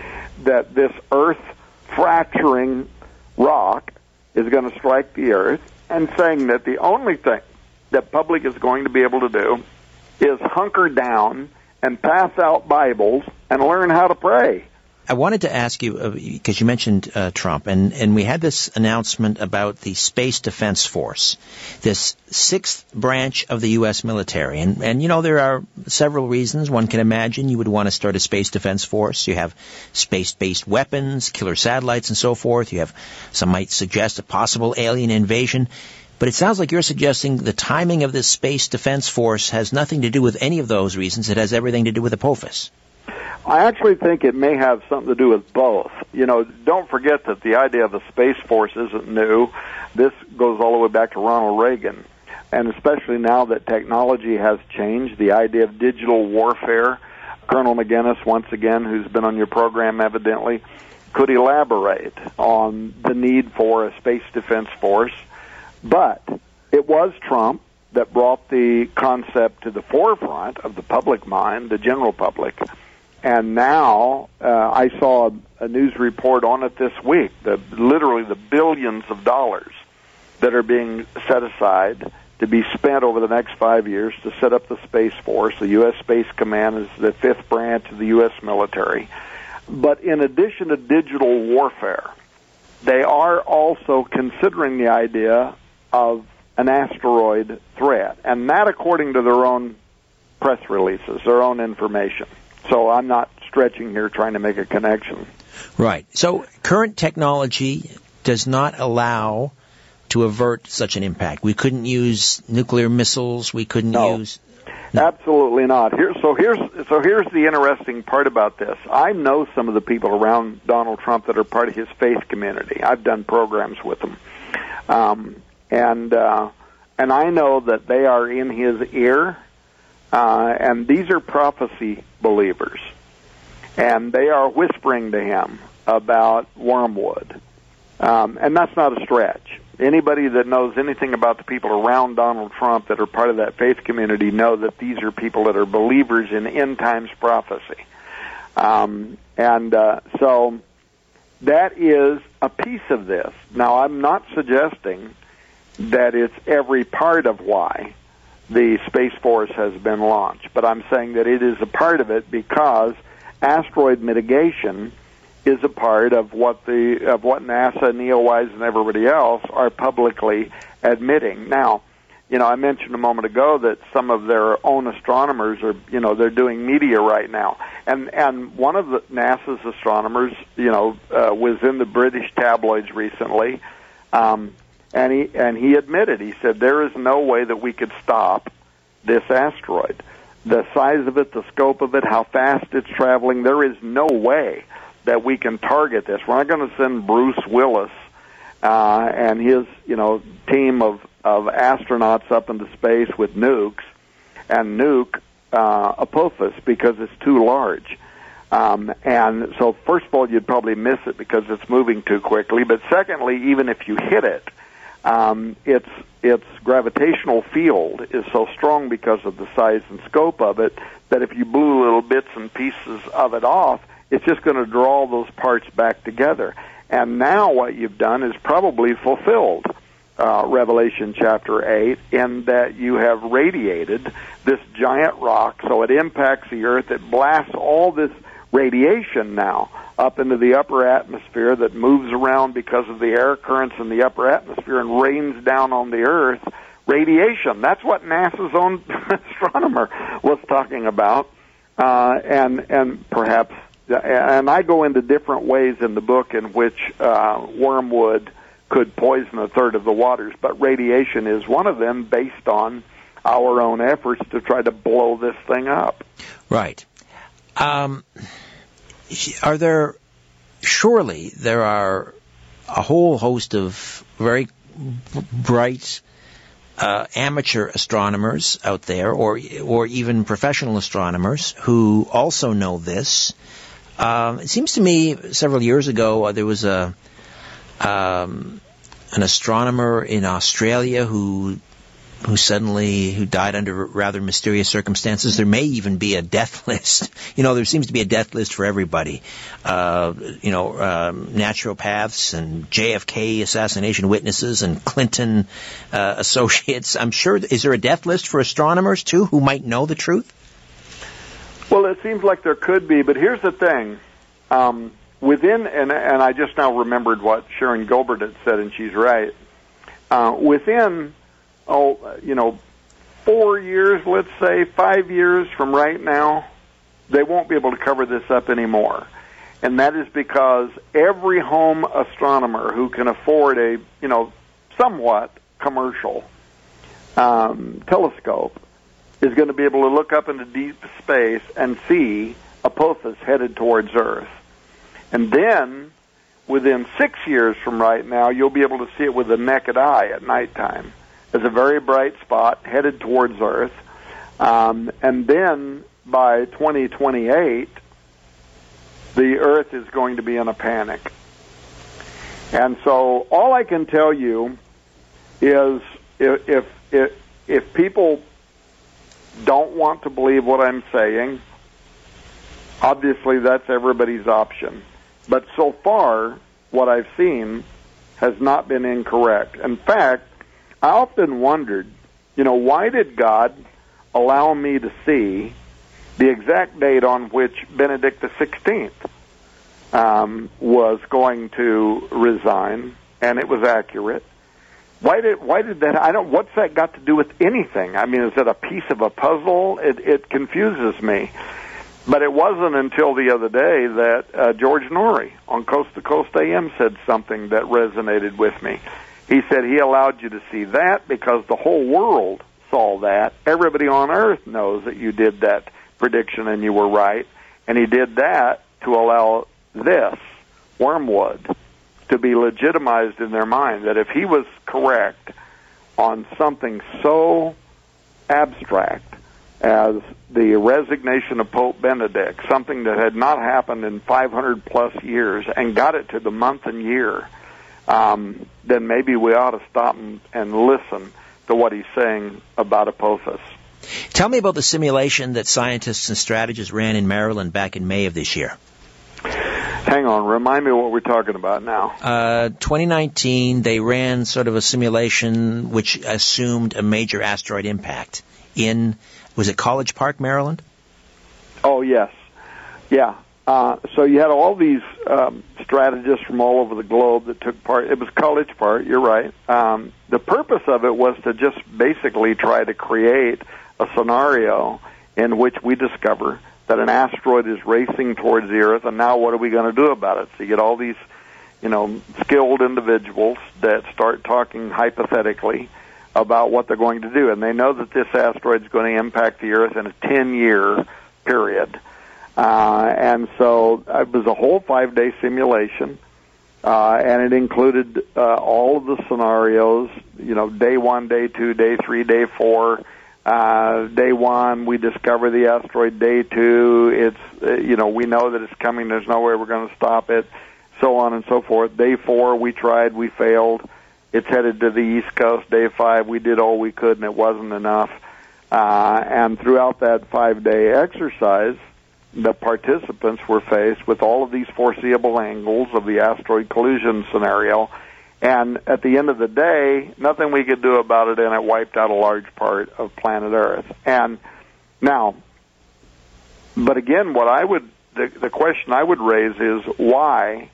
that this earth-fracturing rock is going to strike the earth, and saying that the only thing that public is going to be able to do is hunker down and pass out Bibles and learn how to pray. I wanted to ask you, because uh, you mentioned uh, Trump, and, and we had this announcement about the Space Defense Force, this sixth branch of the U S military. And, and, you know, there are several reasons one can imagine you would want to start a Space Defense Force. You have space-based weapons, killer satellites, and so forth. You have, some might suggest, a possible alien invasion. But it sounds like you're suggesting the timing of this Space Defense Force has nothing to do with any of those reasons. It has everything to do with Apophis. I actually think it may have something to do with both. You know, don't forget that the idea of the Space Force isn't new. This goes all the way back to Ronald Reagan. And especially now that technology has changed, the idea of digital warfare, Colonel McGinnis, once again, who's been on your program evidently, could elaborate on the need for a space defense force. But it was Trump that brought the concept to the forefront of the public mind, the general public. And now uh, I saw a, a news report on it this week, the, literally the billions of dollars that are being set aside to be spent over the next five years to set up the Space Force. The U S Space Command is the fifth branch of the U S military. But in addition to digital warfare, they are also considering the idea of an asteroid threat, and that according to their own press releases, their own information. So I'm not stretching here trying to make a connection. Right. So current technology does not allow to avert such an impact. We couldn't use nuclear missiles. We couldn't no, use... Absolutely not. Here, so here's so here's the interesting part about this. I know some of the people around Donald Trump that are part of his faith community. I've done programs with them. Um, and uh, and I know that they are in his ear, uh, and these are prophecy believers, and they are whispering to him about wormwood, um, and that's not a stretch. Anybody that knows anything about the people around Donald Trump that are part of that faith community know that these are people that are believers in end times prophecy, um, and uh, so that is a piece of this. Now, I'm not suggesting that it's every part of why the Space Force has been launched, but I'm saying that it is a part of it because asteroid mitigation is a part of what the of what NASA, NEOWISE, and everybody else are publicly admitting. Now, you know, I mentioned a moment ago that some of their own astronomers are, you know, they're doing media right now, and and one of the NASA's astronomers, you know, uh, was in the British tabloids recently. Um, And he and he admitted, he said, there is no way that we could stop this asteroid. The size of it, the scope of it, how fast it's traveling, there is no way that we can target this. We're not going to send Bruce Willis uh, and his, you know, team of, of astronauts up into space with nukes and nuke uh, Apophis because it's too large. Um, and so, first of all, you'd probably miss it because it's moving too quickly. But secondly, even if you hit it, Um, its its gravitational field is so strong because of the size and scope of it that if you blew little bits and pieces of it off, it's just going to draw those parts back together. And now what you've done is probably fulfilled uh, Revelation chapter eight in that you have radiated this giant rock, so it impacts the earth. It blasts all this radiation now up into the upper atmosphere that moves around because of the air currents in the upper atmosphere and rains down on the earth radiation. That's what NASA's own astronomer was talking about, uh, and and perhaps, and I go into different ways in the book in which uh, wormwood could poison a third of the waters, but radiation is one of them based on our own efforts to try to blow this thing up. Right. Um, are there, surely there are a whole host of very bright uh, amateur astronomers out there, or or even professional astronomers who also know this. Um, it seems to me several years ago uh, there was a um, an astronomer in Australia who who suddenly, who died under rather mysterious circumstances. There may even be a death list. You know, there seems to be a death list for everybody. Uh, you know, um, naturopaths and J F K assassination witnesses and Clinton uh, associates. I'm sure, is there a death list for astronomers, too, who might know the truth? Well, it seems like there could be, but here's the thing. Um, within, and, and I just now remembered what Sharon Gilbert had said, and she's right. Uh, within... oh, you know, four years, let's say, five years from right now, they won't be able to cover this up anymore. And that is because every home astronomer who can afford a, you know, somewhat commercial um, telescope is going to be able to look up into deep space and see Apophis headed towards Earth. And then, within six years from right now, you'll be able to see it with the naked eye at nighttime. There's a very bright spot headed towards Earth. Um, and then, by twenty twenty-eight, the Earth is going to be in a panic. And so all I can tell you is if, if, if, if people don't want to believe what I'm saying, obviously that's everybody's option. But so far, what I've seen has not been incorrect. In fact, I often wondered, you know, why did God allow me to see the exact date on which Benedict the sixteenth um, was going to resign, and it was accurate. Why did why did that? I don't. What's that got to do with anything? I mean, is it a piece of a puzzle? It, it confuses me. But it wasn't until the other day that uh, George Norrie on Coast to Coast A M said something that resonated with me. He said he allowed you to see that because the whole world saw that. Everybody on Earth knows that you did that prediction and you were right. And he did that to allow this, Wormwood, to be legitimized in their mind, that if he was correct on something so abstract as the resignation of Pope Benedict, something that had not happened in five hundred plus years, and got it to the month and year, um, then maybe we ought to stop and, and listen to what he's saying about Apophis. Tell me about the simulation that scientists and strategists ran in Maryland back in May of this year. Hang on, remind me what we're talking about now. Uh, twenty nineteen, they ran sort of a simulation which assumed a major asteroid impact in, was it College Park, Maryland? Oh, yes. Yeah. Uh, so you had all these um, strategists from all over the globe that took part. It was College Park, you're right. Um, the purpose of it was to just basically try to create a scenario in which we discover that an asteroid is racing towards the Earth, and now what are we going to do about it? So you get all these, you know, skilled individuals that start talking hypothetically about what they're going to do, and they know that this asteroid is going to impact the Earth in a ten-year period. Uh, and so it was a whole five-day simulation, uh, and it included uh, all of the scenarios, you know, day one, day two, day three, day four. Uh, day one, we discover the asteroid. Day two, it's, uh, you know, we know that it's coming. There's no way we're going to stop it, so on and so forth. Day four, we tried, we failed. It's headed to the East Coast. Day five, we did all we could, and it wasn't enough. Uh, and throughout that five-day exercise, the participants were faced with all of these foreseeable angles of the asteroid collision scenario. And at the end of the day, nothing we could do about it, and it wiped out a large part of planet Earth. And now, but again, what I would, the, the question I would raise is, why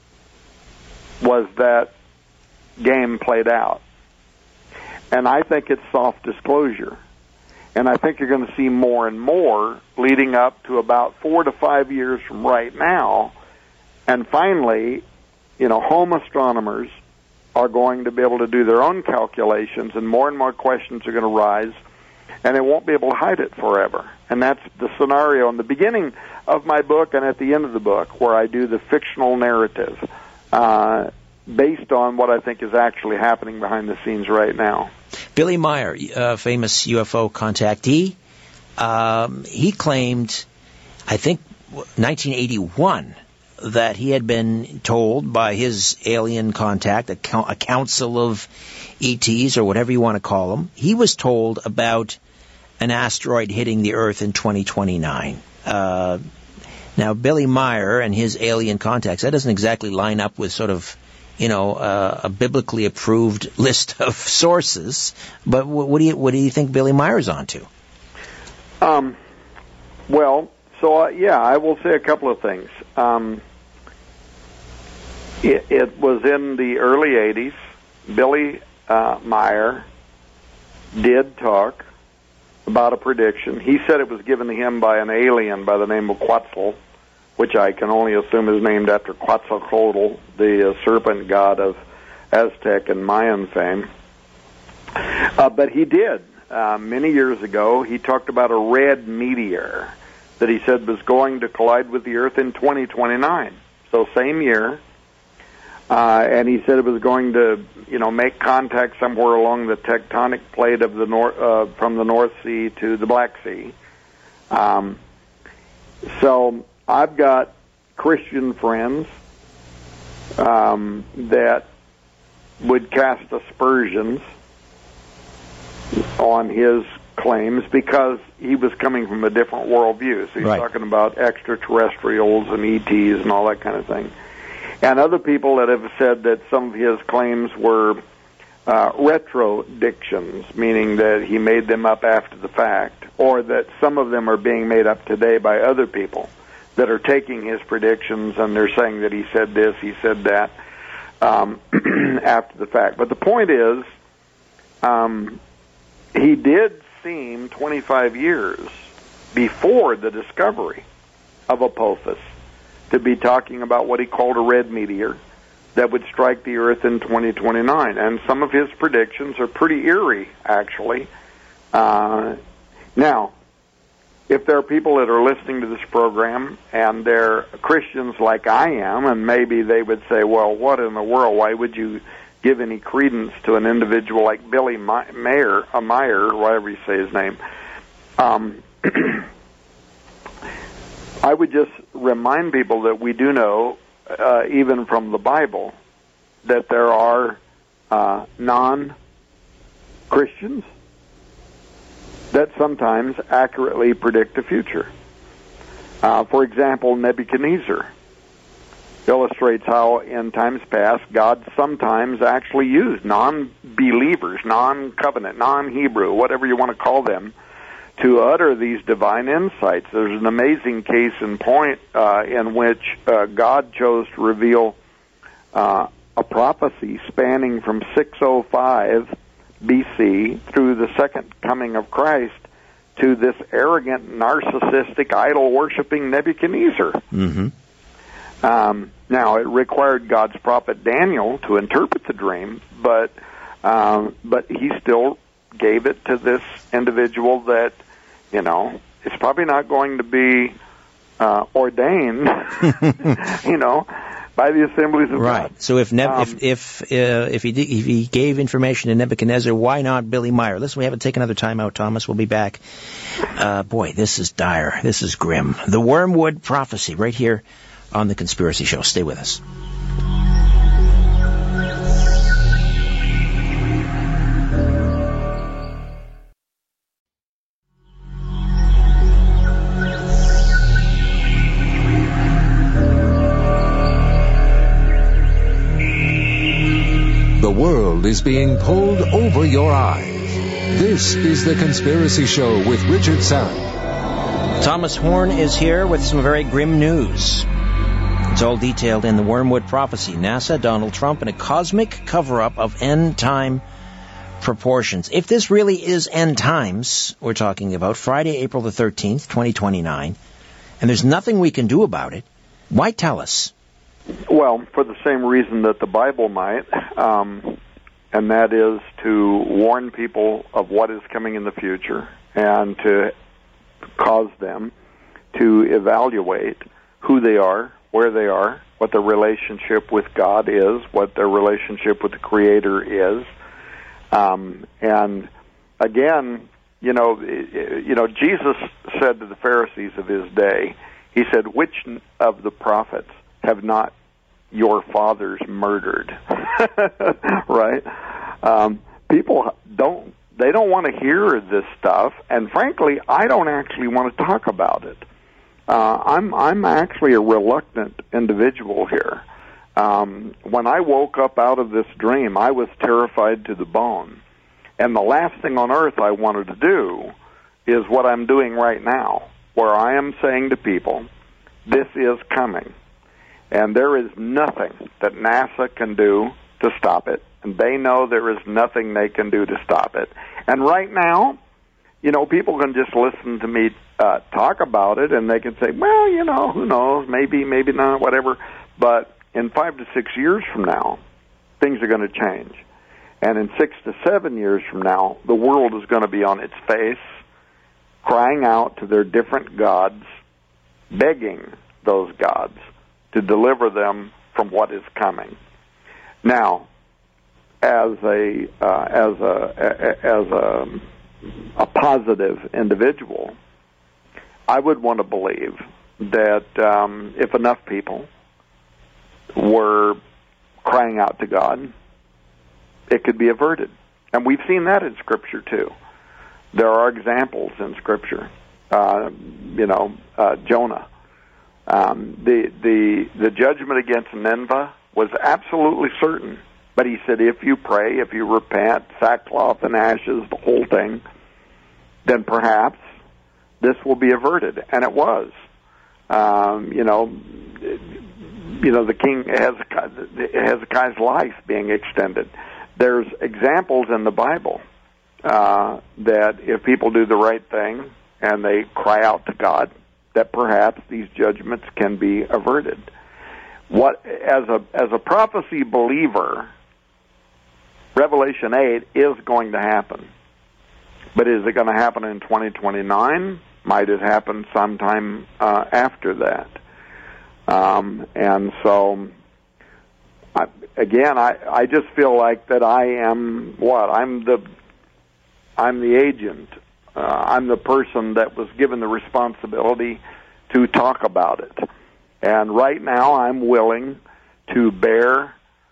was that game played out? And I think it's soft disclosure. And I think you're going to see more and more leading up to about four to five years from right now. And finally, you know, home astronomers are going to be able to do their own calculations, and more and more questions are going to rise, and they won't be able to hide it forever. And that's the scenario in the beginning of my book and at the end of the book, where I do the fictional narrative uh, based on what I think is actually happening behind the scenes right now. Billy Meier, a famous U F O contactee, um, he claimed, I think, nineteen eighty-one, that he had been told by his alien contact, a, co- a council of E Ts or whatever you want to call them, he was told about an asteroid hitting the Earth in twenty twenty-nine. Uh, now, Billy Meier and his alien contacts, that doesn't exactly line up with sort of, you know, uh, a biblically approved list of sources. But what, what do you what do you think Billy Meier's onto? Um, well, so uh, yeah, I will say a couple of things. Um, it, it was in the early eighties. Billy uh, Meier did talk about a prediction. He said it was given to him by an alien by the name of Quetzal, which I can only assume is named after Quetzalcoatl, the uh, serpent god of Aztec and Mayan fame. Uh, but he did. Uh, many years ago, he talked about a red meteor that he said was going to collide with the Earth in twenty twenty-nine. So same year. Uh, and he said it was going to, you know, make contact somewhere along the tectonic plate of the nor- uh, from the North Sea to the Black Sea. Um, so I've got Christian friends um, that would cast aspersions on his claims because he was coming from a different worldview. So he's right. talking about extraterrestrials and E Ts and all that kind of thing. And other people that have said that some of his claims were uh, retrodictions, meaning that he made them up after the fact, or that some of them are being made up today by other people that are taking his predictions and they're saying that he said this, he said that um, after the fact. But the point is, um, he did seem twenty-five years before the discovery of Apophis to be talking about what he called a red meteor that would strike the Earth in twenty twenty-nine. And some of his predictions are pretty eerie, actually. Uh, now, if there are people that are listening to this program and they're Christians like I am, and maybe they would say, well, what in the world? Why would you give any credence to an individual like Billy Mayer, uh, Meyer, or whatever you say his name? Um I would just remind people that we do know, uh, even from the Bible, that there are uh, non-Christians that sometimes accurately predict the future. Uh, for example, Nebuchadnezzar illustrates how in times past God sometimes actually used non-believers, non-covenant, non-Hebrew, whatever you want to call them, to utter these divine insights. There's an amazing case in point uh, in which uh, God chose to reveal uh, a prophecy spanning from six oh five B C through the second coming of Christ to this arrogant, narcissistic, idol-worshiping Nebuchadnezzar. Mm-hmm. Um, now, it required God's prophet Daniel to interpret the dream, but um, but he still gave it to this individual that, you know, it's probably not going to be uh, ordained, you know, by the assemblies of right. God. So if Neb- um, if if uh, if he did, if he gave information to Nebuchadnezzar, why not Billy Meyer? Listen, we haven't taken another time out, Thomas. We'll be back. Uh, boy, this is dire. This is grim. The Wormwood Prophecy, right here on The Conspiracy Show. Stay with us. The world is being pulled over your eyes. This is The Conspiracy Show with Richard Syrett. Thomas Horn is here with some very grim news. It's all detailed in the Wormwood Prophecy. NASA, Donald Trump, and a cosmic cover-up of end-time proportions. If this really is end times, we're talking about Friday, April the thirteenth, twenty twenty-nine, and there's nothing we can do about it, why tell us? Well, for the same reason that the Bible might, um, and that is to warn people of what is coming in the future and to cause them to evaluate who they are, where they are, what their relationship with God is, what their relationship with the Creator is. Um, and again, you know, you know, Jesus said to the Pharisees of his day, he said, which of the prophets have not your fathers murdered? Right? Um, people don't, they don't want to hear this stuff, and frankly, I don't actually want to talk about it. Uh, I'm, I'm actually a reluctant individual here. Um, when I woke up out of this dream, I was terrified to the bone. And the last thing on earth I wanted to do is what I'm doing right now, where I am saying to people, this is coming. And there is nothing that NASA can do to stop it. And they know there is nothing they can do to stop it. And right now, you know, people can just listen to me uh, talk about it, and they can say, well, you know, who knows, maybe, maybe not, whatever. But in five to six years from now, things are going to change. And in six to seven years from now, the world is going to be on its face, crying out to their different gods begging those gods to deliver them from what is coming. Now, as a uh, as a as a, a positive individual, I would want to believe that um, if enough people were crying out to God, it could be averted. And we've seen that in Scripture, too. There are examples in Scripture. Uh, you know, uh, Jonah. Um, the, the, the judgment against Nineveh was absolutely certain. But he said, if you pray, if you repent, sackcloth and ashes, the whole thing, then perhaps this will be averted. And it was. Um, you know, you know, the king Hezekiah, Hezekiah's life being extended. There's examples in the Bible uh, that if people do the right thing and they cry out to God, that perhaps these judgments can be averted. What as a as a prophecy believer, Revelation eight is going to happen. But is it going to happen in twenty twenty-nine? Might it happen sometime uh, after that? Um, and so, I, again, I, I just feel like that I am what? I'm the I'm the agent. Uh, I'm the person that was given the responsibility to talk about it. And right now, I'm willing to bear,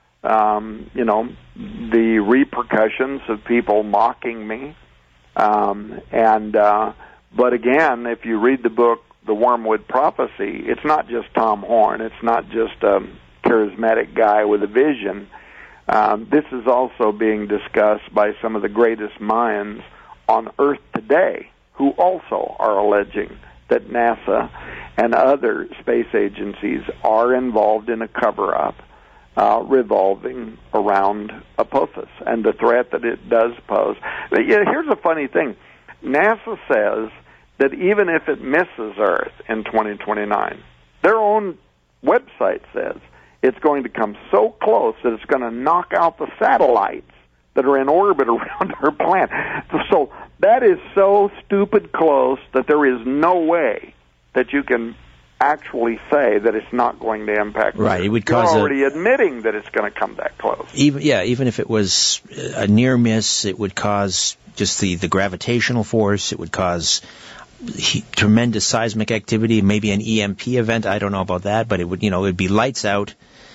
um, you know, the repercussions of people mocking me. Um, and uh, but again, if you read the book, The Wormwood Prophecy, it's not just Tom Horn. It's not just a charismatic guy with a vision. Um, this is also being discussed by some of the greatest minds on Earth today, who also are alleging that NASA and other space agencies are involved in a cover-up uh, revolving around Apophis and the threat that it does pose. But, you know, here's a funny thing. NASA says that even if it misses Earth in twenty twenty-nine, their own website says it's going to come so close that it's going to knock out the satellites that are in orbit around our planet. So that is so stupid close that there is no way that you can actually say that it's not going to impact. Right, Earth. it would cause You're already a, admitting that it's going to come that close. Even yeah, even if it was a near miss, it would cause just the, the gravitational force. It would cause he, tremendous seismic activity, maybe an E M P event. I don't know about that, but it would you know it would be lights out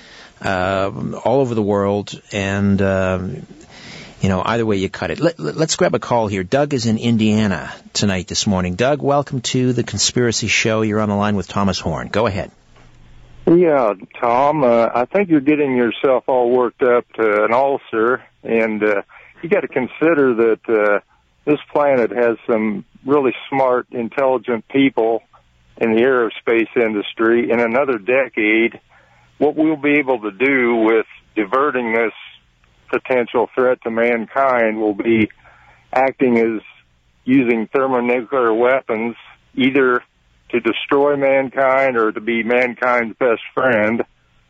uh, all over the world, and um, you know either way you cut it. Let, let's grab a call here. Doug is in Indiana tonight this morning. Doug, welcome to the Conspiracy Show. You're on the line with Thomas Horn. Go ahead. Yeah, Tom, uh, I think you're getting yourself all worked up to an ulcer, and uh, you got to consider that uh, this planet has some really smart, intelligent people in the aerospace industry. In another decade, what we'll be able to do with diverting this potential threat to mankind will be acting as using thermonuclear weapons, either to destroy mankind or to be mankind's best friend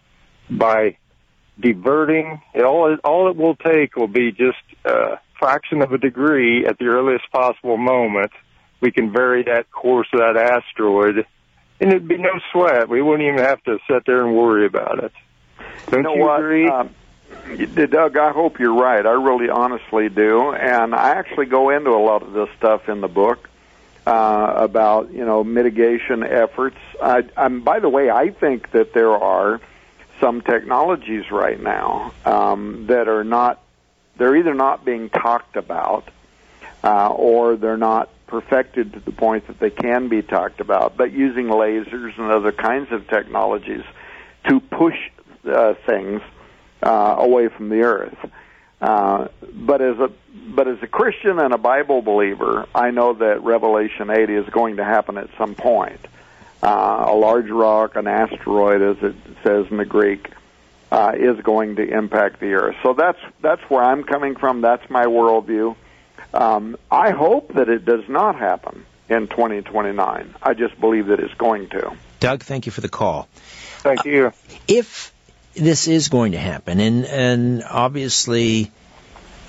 by diverting. It, all, all it will take will be just a fraction of a degree at the earliest possible moment. We can vary that course of that asteroid, and it'd be no sweat. We wouldn't even have to sit there and worry about it. Don't you, know you what? agree? Um, Doug, I hope you're right. I really honestly do. And I actually go into a lot of this stuff in the book. Uh, about, you know, mitigation efforts. I, I'm, by the way, I think that there are some technologies right now um, that are not, they're either not being talked about uh, or they're not perfected to the point that they can be talked about, but using lasers and other kinds of technologies to push uh, things uh, away from the Earth. Uh, but as a but as a Christian and a Bible believer, I know that Revelation eight is going to happen at some point. Uh, a large rock, an asteroid, as it says in the Greek, uh, is going to impact the Earth. So that's that's where I'm coming from. That's my worldview. Um, I hope that it does not happen in twenty twenty-nine. I just believe that it's going to. Doug, thank you for the call. Thank you. Uh, if this is going to happen, and and obviously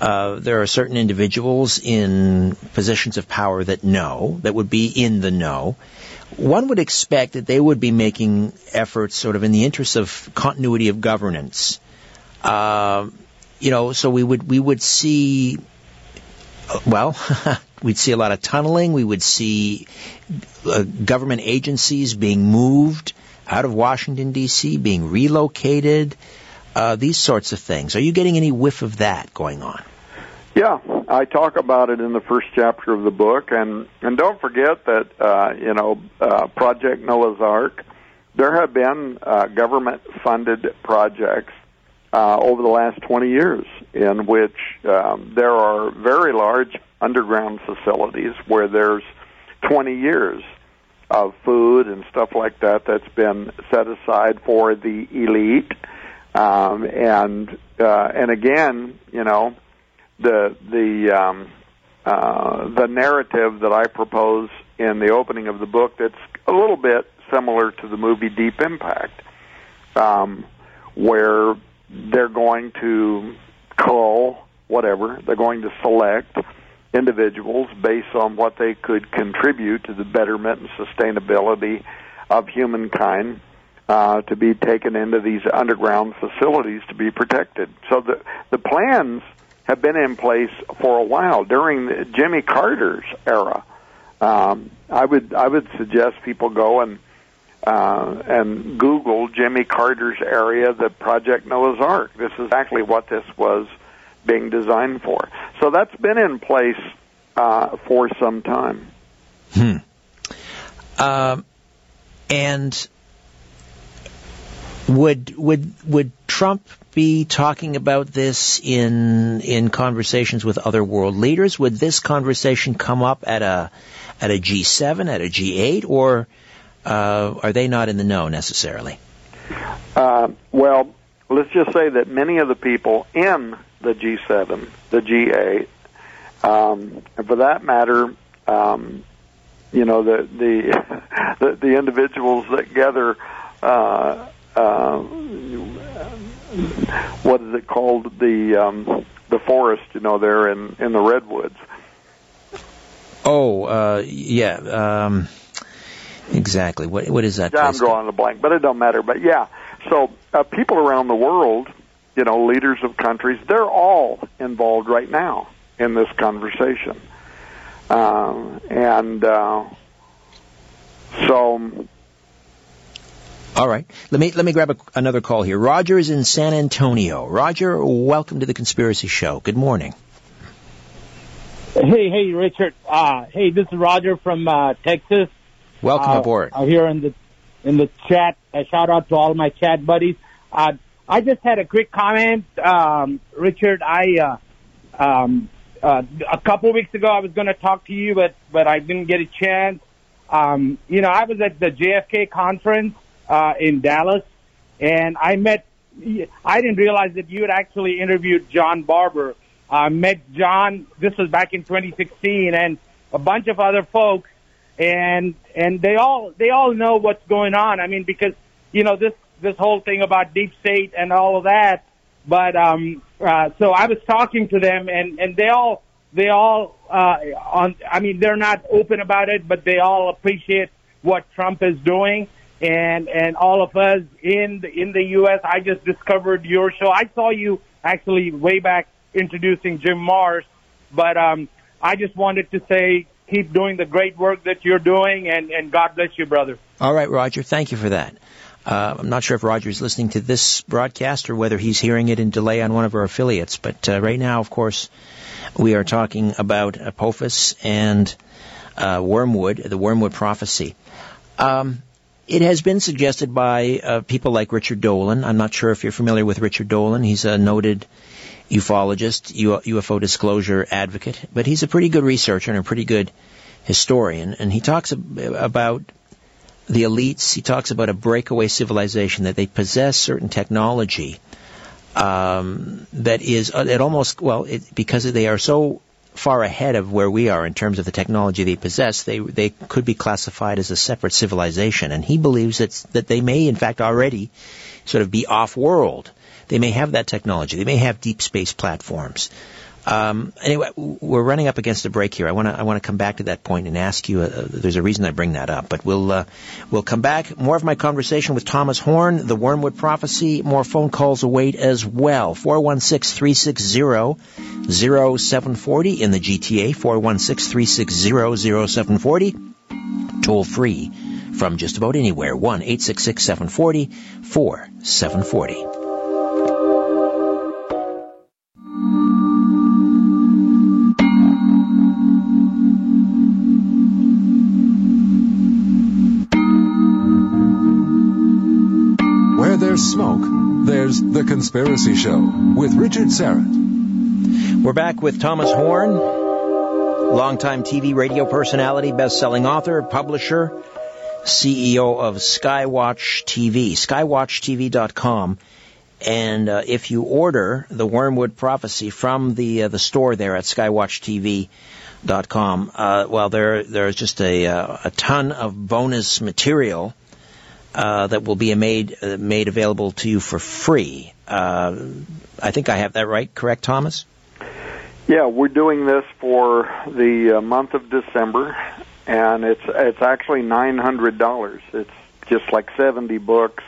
uh, there are certain individuals in positions of power that know, that would be in the know. One would expect that they would be making efforts sort of in the interest of continuity of governance. Uh, you know, so we would we would see, well, we'd see a lot of tunneling. We would see uh, government agencies being moved out of Washington, D C, being relocated, uh, these sorts of things. Are you getting any whiff of that going on? Yeah, I talk about it in the first chapter of the book, and, and don't forget that, uh, you know, uh, Project Noah's Ark, there have been uh, government-funded projects uh, over the last twenty years in which um, there are very large underground facilities where there's twenty years of food and stuff like that that's been set aside for the elite. Um, and uh, and again, you know, the the um, uh, the narrative that I propose in the opening of the book that's a little bit similar to the movie Deep Impact, um, where they're going to cull whatever, they're going to select individuals based on what they could contribute to the betterment and sustainability of humankind, uh, to be taken into these underground facilities to be protected. So the the plans have been in place for a while. During the Jimmy Carter's era, um, I would I would suggest people go and uh, and Google Jimmy Carter's area, the Project Noah's Ark. This is exactly what this was being designed for. So that's been in place uh, for some time. Hmm. Um, and would would would Trump be talking about this in in conversations with other world leaders? Would this conversation come up at a at a G seven, at a G eight, or uh, are they not in the know necessarily? Uh, well, let's just say that many of the people in the G seven, the G eight, um, and for that matter, um, you know, the the the, the individuals that gather, uh, uh, what is it called, the um, the forest, you know, there in, in the redwoods. Oh, uh, yeah, um, exactly. What what is that? Yeah, place? I'm drawing a blank, but it don't matter. But yeah, so uh, people around the world, you know, leaders of countries, they're all involved right now in this conversation. Um, and uh, so... All right. Let me let me grab a, another call here. Roger is in San Antonio. Roger, welcome to The Conspiracy Show. Good morning. Hey, hey, Richard. Uh, hey, this is Roger from uh, Texas. Welcome uh, aboard. I'm here in the in the chat. A shout out to all my chat buddies. Uh, I just had a quick comment, um, Richard. I uh, um, uh, a couple weeks ago I was going to talk to you, but but I didn't get a chance. Um, you know, I was at the J F K conference uh, in Dallas, and I met. I didn't realize that you had actually interviewed John Barber. I uh, met John. This was back in twenty sixteen, and a bunch of other folks, and and they all they all know what's going on. I mean, because you know this. this whole thing about deep state and all of that. But, um, uh, so I was talking to them and, and they all, they all, uh, on, I mean, they're not open about it, but they all appreciate what Trump is doing. And, and all of us in the, in the U S, I just discovered your show. I saw you actually way back introducing Jim Marrs, but, um, I just wanted to say, keep doing the great work that you're doing and, and God bless you, brother. All right, Roger. Thank you for that. Uh, I'm not sure if Roger's listening to this broadcast or whether he's hearing it in delay on one of our affiliates. But uh, right now, of course, we are talking about Apophis and uh, Wormwood, the Wormwood prophecy. Um, it has been suggested by uh, people like Richard Dolan. I'm not sure if you're familiar with Richard Dolan. He's a noted ufologist, U F O disclosure advocate. But he's a pretty good researcher and a pretty good historian. And he talks ab- about... the elites. He talks about a breakaway civilization, that they possess certain technology um, that is, uh, it almost, well, it, because they are so far ahead of where we are in terms of the technology they possess, they they could be classified as a separate civilization. And he believes it's, that they may, in fact, already sort of be off-world. They may have that technology. They may have deep space platforms. Um, anyway, we're running up against a break here. I want to I want to come back to that point and ask you. Uh, there's a reason I bring that up, but we'll uh, we'll come back. More of my conversation with Thomas Horn, the Wormwood Prophecy. More phone calls await as well. four one six, three six zero, zero seven four zero in the G T A. four one six, three six zero, zero seven four zero. Toll free from just about anywhere. one eight six six, seven four zero, four seven four zero. There's smoke, there's The Conspiracy Show with Richard Syrett. We're back with Thomas Horn, longtime T V radio personality, best-selling author, publisher, C E O of Skywatch T V, skywatch T V dot com. And uh, if you order the Wormwood Prophecy from the uh, the store there at skywatch T V dot com, uh, well, there there's just a uh, a ton of bonus material Uh, that will be made uh, made available to you for free. Uh, I think I have that right, correct, Thomas? Yeah, we're doing this for the uh, month of December, and it's it's actually nine hundred dollars. It's just like seventy books,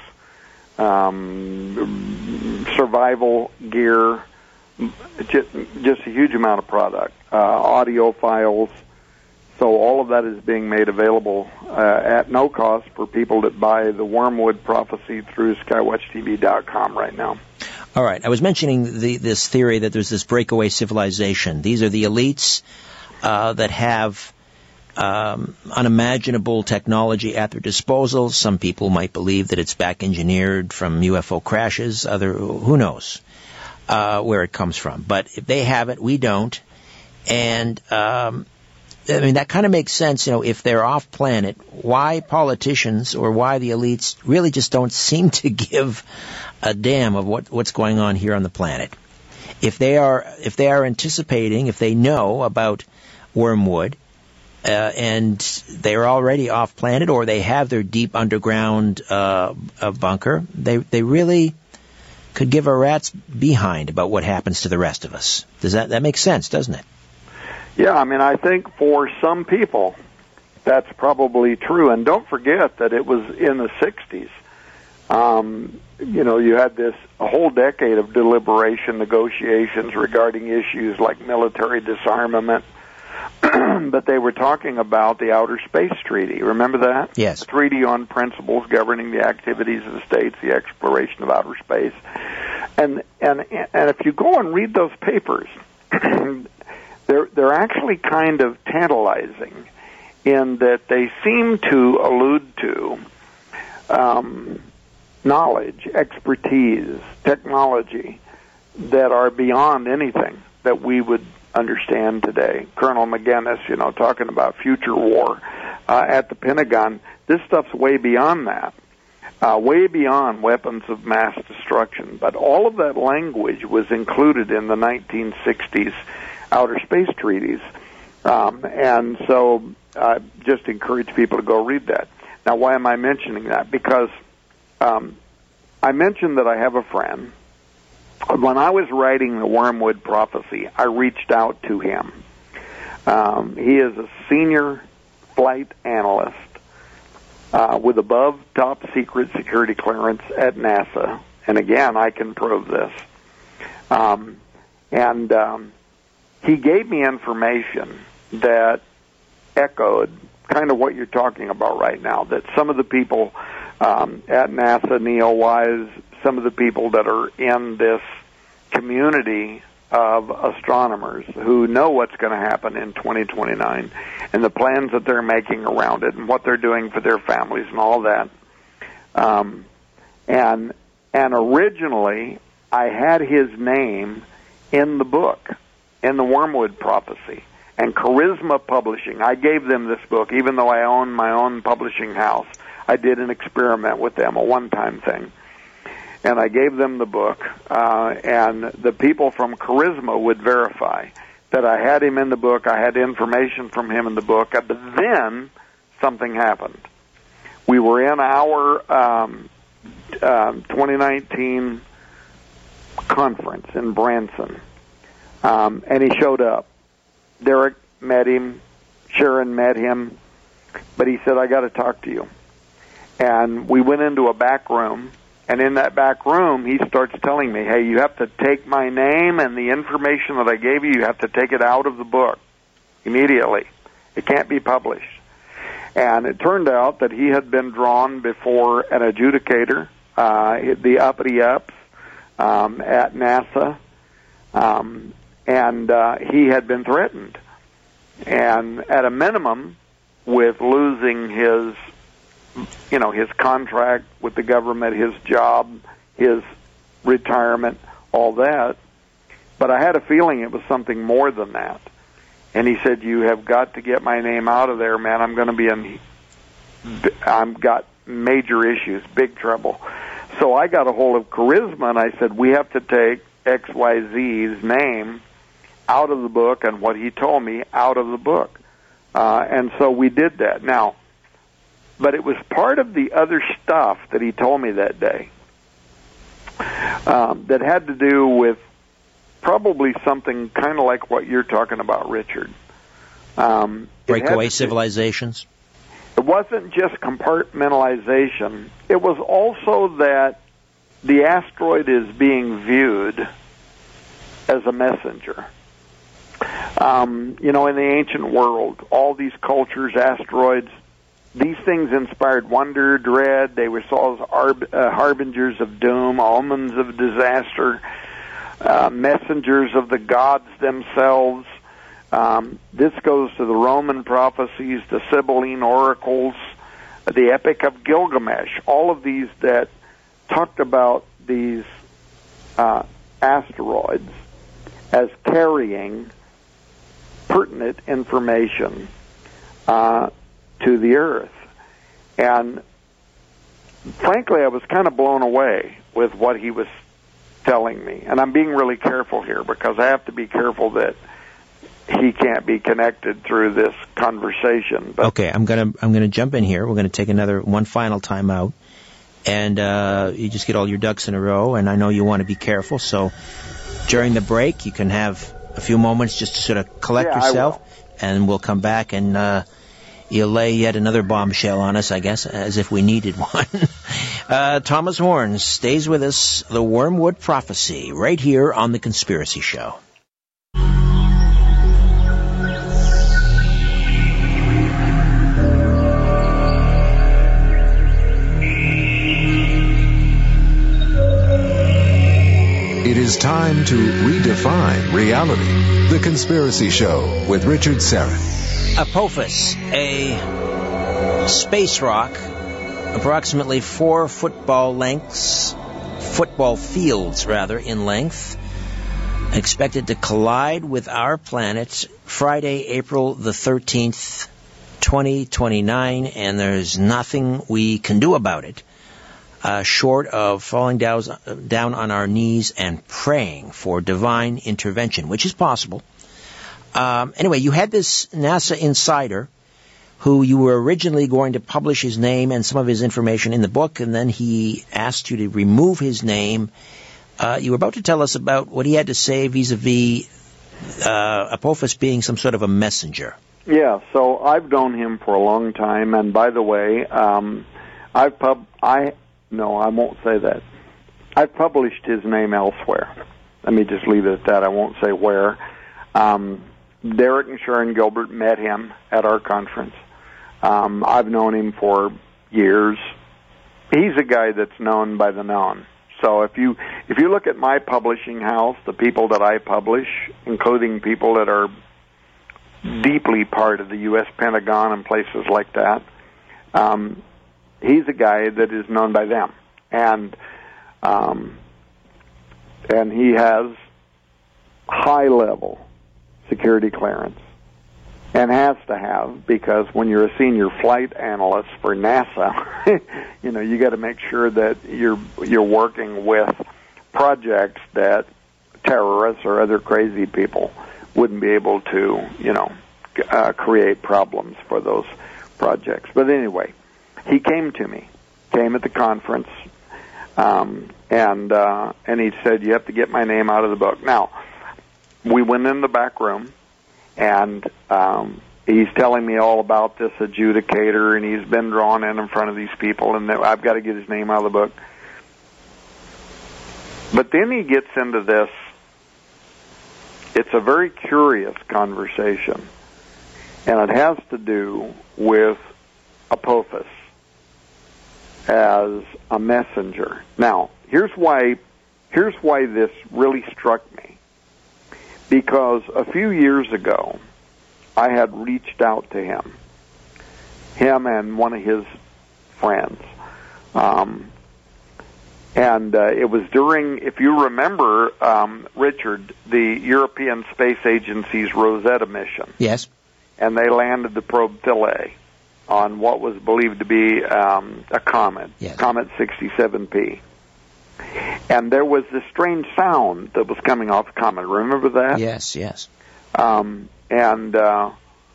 um, survival gear, just, just a huge amount of product, uh, audio files. So all of that is being made available uh, at no cost for people that buy the Wormwood Prophecy through skywatch T V dot com right now. All right. I was mentioning the, this theory that there's this breakaway civilization. These are the elites uh, that have um, unimaginable technology at their disposal. Some people might believe that it's back engineered from U F O crashes. Other, who knows uh, where it comes from. But if they have it, we don't. And um, I mean, that kind of makes sense, you know, if they're off planet, why politicians or why the elites really just don't seem to give a damn of what, what's going on here on the planet. If they are, if they are anticipating, if they know about Wormwood, uh, and they're already off planet or they have their deep underground, uh, uh, bunker, they, they really could give a rat's behind about what happens to the rest of us. Does that, that make sense, doesn't it? Yeah, I mean, I think for some people, that's probably true. And don't forget that it was in the sixties. Um, you know, you had this a whole decade of deliberation, negotiations regarding issues like military disarmament. But they were talking about the Outer Space Treaty. Remember that? Yes. The treaty on principles governing the activities of the states, the exploration of outer space. And and and if you go and read those papers, They're, they're actually kind of tantalizing in that they seem to allude to um, knowledge, expertise, technology that are beyond anything that we would understand today. Colonel McGinnis, you know, talking about future war uh, at the Pentagon. This stuff's way beyond that, uh, way beyond weapons of mass destruction. But all of that language was included in the nineteen sixties outer space treaties. Um, and so I just encourage people to go read that. Now, why am I mentioning that? Because um, I mentioned that I have a friend. When I was writing the Wormwood Prophecy, I reached out to him. Um, he is a senior flight analyst uh, with above top secret security clearance at NASA. And again, I can prove this. Um, and um, he gave me information that echoed kind of what you're talking about right now, that some of the people um, at NASA, NEOWISE, some of the people that are in this community of astronomers who know what's going to happen in twenty twenty-nine and the plans that they're making around it and what they're doing for their families and all that. Um, and and originally, I had his name in the book, in the Wormwood Prophecy. And Charisma Publishing, I gave them this book, even though I own my own publishing house. I did an experiment with them, a one-time thing. And I gave them the book, uh, and the people from Charisma would verify that I had him in the book, I had information from him in the book, but then something happened. We were in our um, uh, twenty nineteen conference in Branson. Um, and he showed up. Derek met him. Sharon met him. But he said, I got to talk to you. And we went into a back room. And in that back room, he starts telling me, hey, you have to take my name and the information that I gave you, you have to take it out of the book immediately. It can't be published. And it turned out that he had been drawn before an adjudicator, uh, the uppity-ups um, at NASA, um, and uh, he had been threatened. And at a minimum, with losing his, you know, his contract with the government, his job, his retirement, all that. But I had a feeling it was something more than that. And he said, you have got to get my name out of there, man. I'm going to be in, I've got major issues, big trouble. So I got a hold of Charisma, and I said, we have to take X Y Z's name out of the book and what he told me out of the book. Uh, and so we did that. Now, but it was part of the other stuff that he told me that day um, that had to do with probably something kind of like what you're talking about, Richard. Um, Breakaway civilizations? It wasn't just compartmentalization. It was also that the asteroid is being viewed as a messenger. Um, you know, in the ancient world, all these cultures, asteroids, these things inspired wonder, dread. They were saw as arb- uh, harbingers of doom, omens of disaster, uh, messengers of the gods themselves. Um, this goes to the Roman prophecies, the Sibylline oracles, the Epic of Gilgamesh, all of these that talked about these uh, asteroids as carrying pertinent information uh, to the Earth. And frankly, I was kind of blown away with what he was telling me. And I'm being really careful here because I have to be careful that he can't be connected through this conversation. But okay, I'm gonna I'm gonna jump in here. We're gonna take another one final time out, and uh, you just get all your ducks in a row. And I know you want to be careful, so during the break you can have a few moments just to sort of collect yeah, yourself, and we'll come back and uh, you'll lay yet another bombshell on us, I guess, as if we needed one. uh, Thomas Horn stays with us. The Wormwood Prophecy, right here on The Conspiracy Show. It is time to redefine reality. The Conspiracy Show with Richard Syrett. Apophis, a space rock, approximately four football lengths, football fields rather, in length, expected to collide with our planet Friday, April the thirteenth, twenty twenty-nine, and there's nothing we can do about it. Uh, short of falling down, down on our knees and praying for divine intervention, which is possible. Um, anyway, you had this NASA insider who you were originally going to publish his name and some of his information in the book, and then he asked you to remove his name. Uh, you were about to tell us about what he had to say vis-a-vis uh, Apophis being some sort of a messenger. Yeah, so I've known him for a long time, and by the way, um, I've pub- I... No, I won't say that. I've published his name elsewhere. Let me just leave it at that. I won't say where. Um, Derek and Sharon Gilbert met him at our conference. Um, I've known him for years. He's a guy that's known by the known. So if you if you look at my publishing house, the people that I publish, including people that are deeply part of the U S Pentagon and places like that, um, he's a guy that is known by them, and um, and he has high-level security clearance, and has to have, because when you're a senior flight analyst for NASA, you know, you got to make sure that you're you're working with projects that terrorists or other crazy people wouldn't be able to, you know, uh, create problems for those projects. But anyway, he came to me, came at the conference, um, and uh, and he said, you have to get my name out of the book. Now, we went in the back room, and um, he's telling me all about this adjudicator, and he's been drawn in in front of these people, and I've got to get his name out of the book. But then he gets into this. It's a very curious conversation, and it has to do with Apophis as a messenger. Now, here's why, here's why this really struck me. Because a few years ago, I had reached out to him, him and one of his friends. Um, and uh, it was during, if you remember, um, Richard, the European Space Agency's Rosetta mission. Yes. And they landed the probe Philae on what was believed to be um, a comet, yes. Comet sixty-seven P. And there was this strange sound that was coming off the comet. Remember that? Yes, yes. Um, and uh,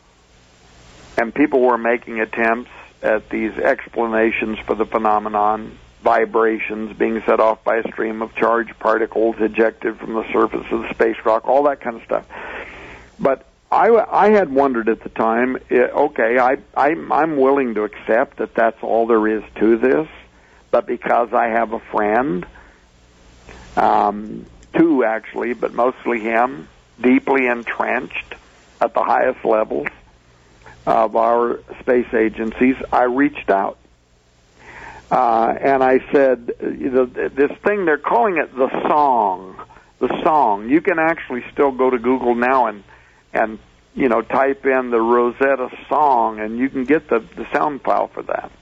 and people were making attempts at these explanations for the phenomenon, vibrations being set off by a stream of charged particles ejected from the surface of the space rock, all that kind of stuff. But I, I had wondered at the time, okay, I, I'm, I'm willing to accept that that's all there is to this, but because I have a friend, um, two actually, but mostly him, deeply entrenched at the highest levels of our space agencies, I reached out. Uh, and I said, you know, this thing, they're calling it the song. The song. You can actually still go to Google now and, and you know, type in the Rosetta song, and you can get the, the sound file for that.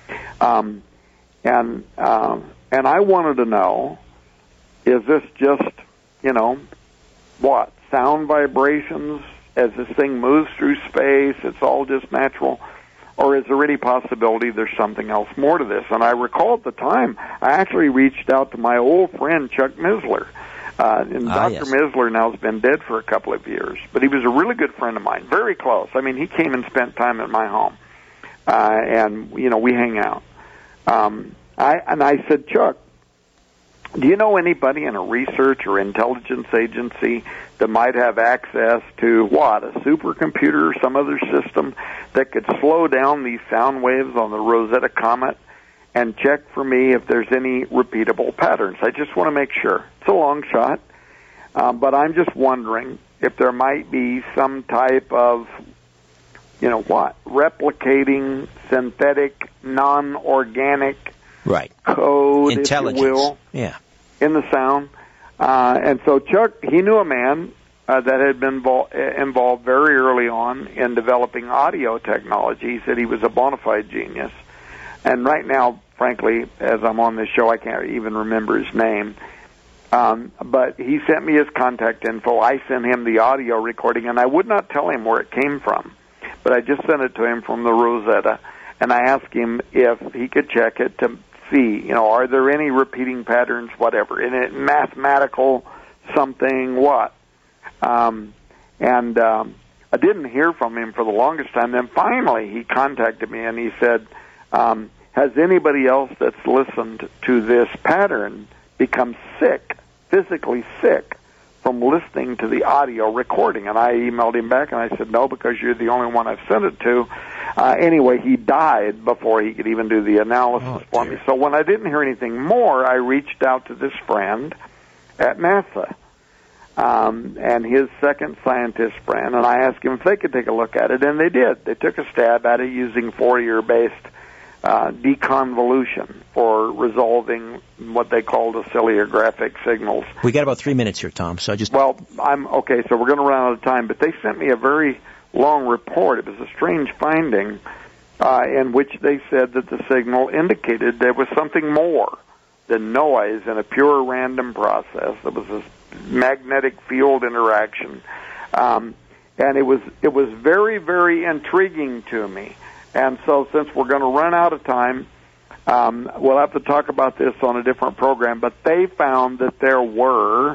Um, and um, and I wanted to know, is this just, you know, what, sound vibrations as this thing moves through space, it's all just natural? Or is there any possibility there's something else more to this? And I recall at the time, I actually reached out to my old friend, Chuck Missler. Uh, and ah, Doctor yes. Missler now has been dead for a couple of years, but he was a really good friend of mine, very close. I mean, he came and spent time at my home, uh, and, you know, we hang out. Um, I, and I said, Chuck, do you know anybody in a research or intelligence agency that might have access to, what, a supercomputer or some other system that could slow down these sound waves on the Rosetta Comet and check for me if there's any repeatable patterns? I just want to make sure. It's a long shot, um, but I'm just wondering if there might be some type of, you know what, replicating synthetic, non-organic right. code, intelligence, if you will, yeah. in the sound. Uh, and so Chuck, he knew a man uh, that had been vol- involved very early on in developing audio technology. He said he was a bona fide genius. And right now, frankly, as I'm on this show, I can't even remember his name. Um, but he sent me his contact info. I sent him the audio recording, and I would not tell him where it came from. But I just sent it to him from the Rosetta, and I asked him if he could check it to see, you know, are there any repeating patterns, whatever, in it, mathematical something, what. Um, and um, I didn't hear from him for the longest time. Then finally he contacted me, and he said, Um, has anybody else that's listened to this pattern become sick, physically sick, from listening to the audio recording? And I emailed him back, and I said, no, because you're the only one I've sent it to. Uh, anyway, he died before he could even do the analysis oh, for dear. me. So when I didn't hear anything more, I reached out to this friend at NASA um, and his second scientist friend, and I asked him if they could take a look at it, and they did. They took a stab at it using Fourier-based Uh, deconvolution for resolving what they call oscillographic signals. We got about three minutes here, Tom, so just... Well, I'm okay, so we're going to run out of time, but they sent me a very long report. It was a strange finding uh, in which they said that the signal indicated there was something more than noise in a pure random process. There was this magnetic field interaction. Um, and it was it was very, very intriguing to me. And so since we're going to run out of time, um, we'll have to talk about this on a different program, but they found that there were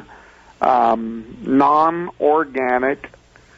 um, non-organic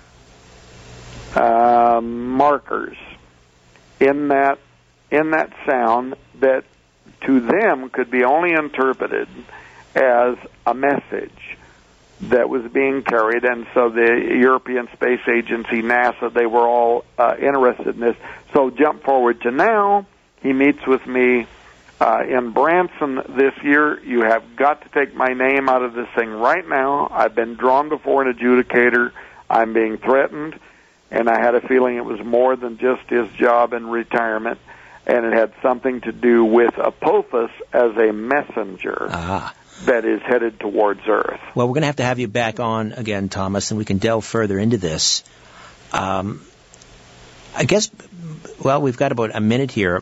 uh, markers in that in that sound that to them could be only interpreted as a message that was being carried, and so the European Space Agency, NASA, they were all uh, interested in this. So jump forward to now, he meets with me uh, in Branson this year. You have got to take my name out of this thing right now. I've been drawn before an adjudicator. I'm being threatened, and I had a feeling it was more than just his job in retirement, and it had something to do with Apophis as a messenger. Ah. That is headed towards Earth. Well, we're going to have to have you back on again, Thomas, and we can delve further into this. Um, I guess, well, we've got about a minute here.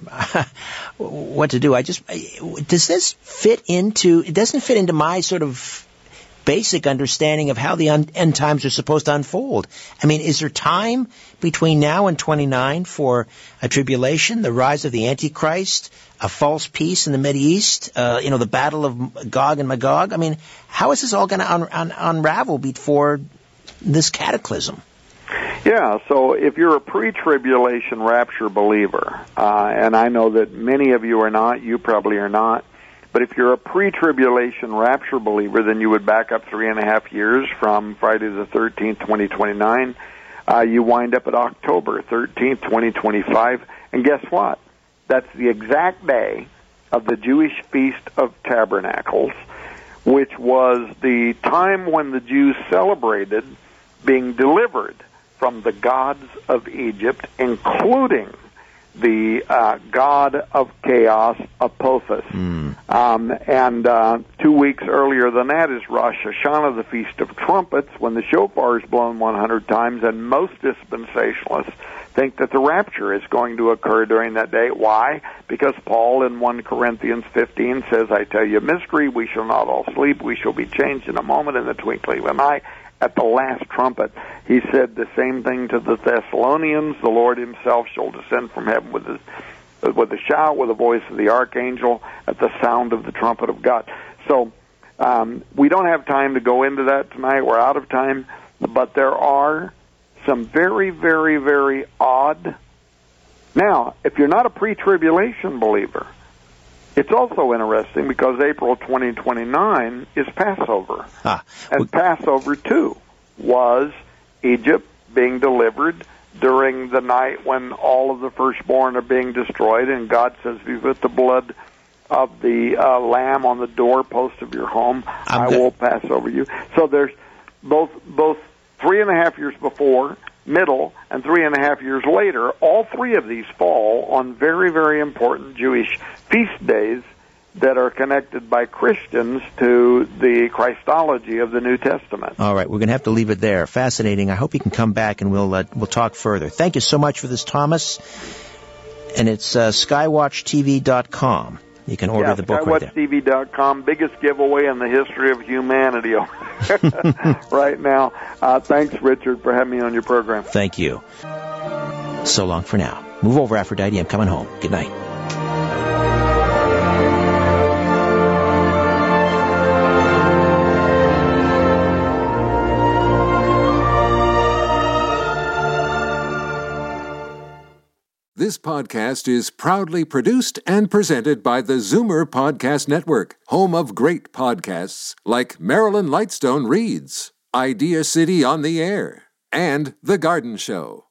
What to do? I just, does this fit into, it doesn't fit into my sort of basic understanding of how the un- end times are supposed to unfold. I mean, is there time between now and twenty-nine for a tribulation, the rise of the Antichrist, a false peace in the Mideast, uh, you know, the battle of Gog and Magog? I mean, how is this all going to un- un- unravel before this cataclysm? Yeah, so if you're a pre-tribulation rapture believer, uh, and I know that many of you are not, you probably are not, but if you're a pre-tribulation rapture believer, then you would back up three and a half years from Friday the thirteenth, twenty twenty-nine. Uh, you wind up at October thirteenth, twenty twenty-five. And guess what? That's the exact day of the Jewish Feast of Tabernacles, which was the time when the Jews celebrated being delivered from the gods of Egypt, including the uh, god of chaos, Apophis. Mm. Um, and uh, two weeks earlier than that is Rosh Hashanah, the Feast of Trumpets, when the shofar is blown one hundred times, and most dispensationalists think that the rapture is going to occur during that day. Why? Because Paul in First Corinthians fifteen says, I tell you a mystery, we shall not all sleep, we shall be changed in a moment, in the twinkling of an eye. At the last trumpet, he said the same thing to the Thessalonians. The Lord himself shall descend from heaven with a, with a shout, with the voice of the archangel, at the sound of the trumpet of God. So um, we don't have time to go into that tonight. We're out of time. But there are some very, very, very odd. Now, if you're not a pre-tribulation believer, it's also interesting because April twenty twenty-nine is Passover. Ah, and well, Passover, too, was Egypt being delivered during the night when all of the firstborn are being destroyed, and God says, if you put the blood of the uh, lamb on the doorpost of your home, I'm I will pass over you. So there's both both three and a half years before, middle, and three and a half years later. All three of these fall on very, very important Jewish feast days that are connected by Christians to the Christology of the New Testament. All right, we're going to have to leave it there. Fascinating. I hope you can come back and we'll uh, we'll talk further. Thank you so much for this, Thomas. And it's uh, skywatch T V dot com. You can order yeah, the book right there. skywatch T V dot com, biggest giveaway in the history of humanity right now. Uh, thanks, Richard, for having me on your program. Thank you. So long for now. Move over, Aphrodite. I'm coming home. Good night. This podcast is proudly produced and presented by the Zoomer Podcast Network, home of great podcasts like Marilyn Lightstone Reads, Idea City on the Air, and The Garden Show.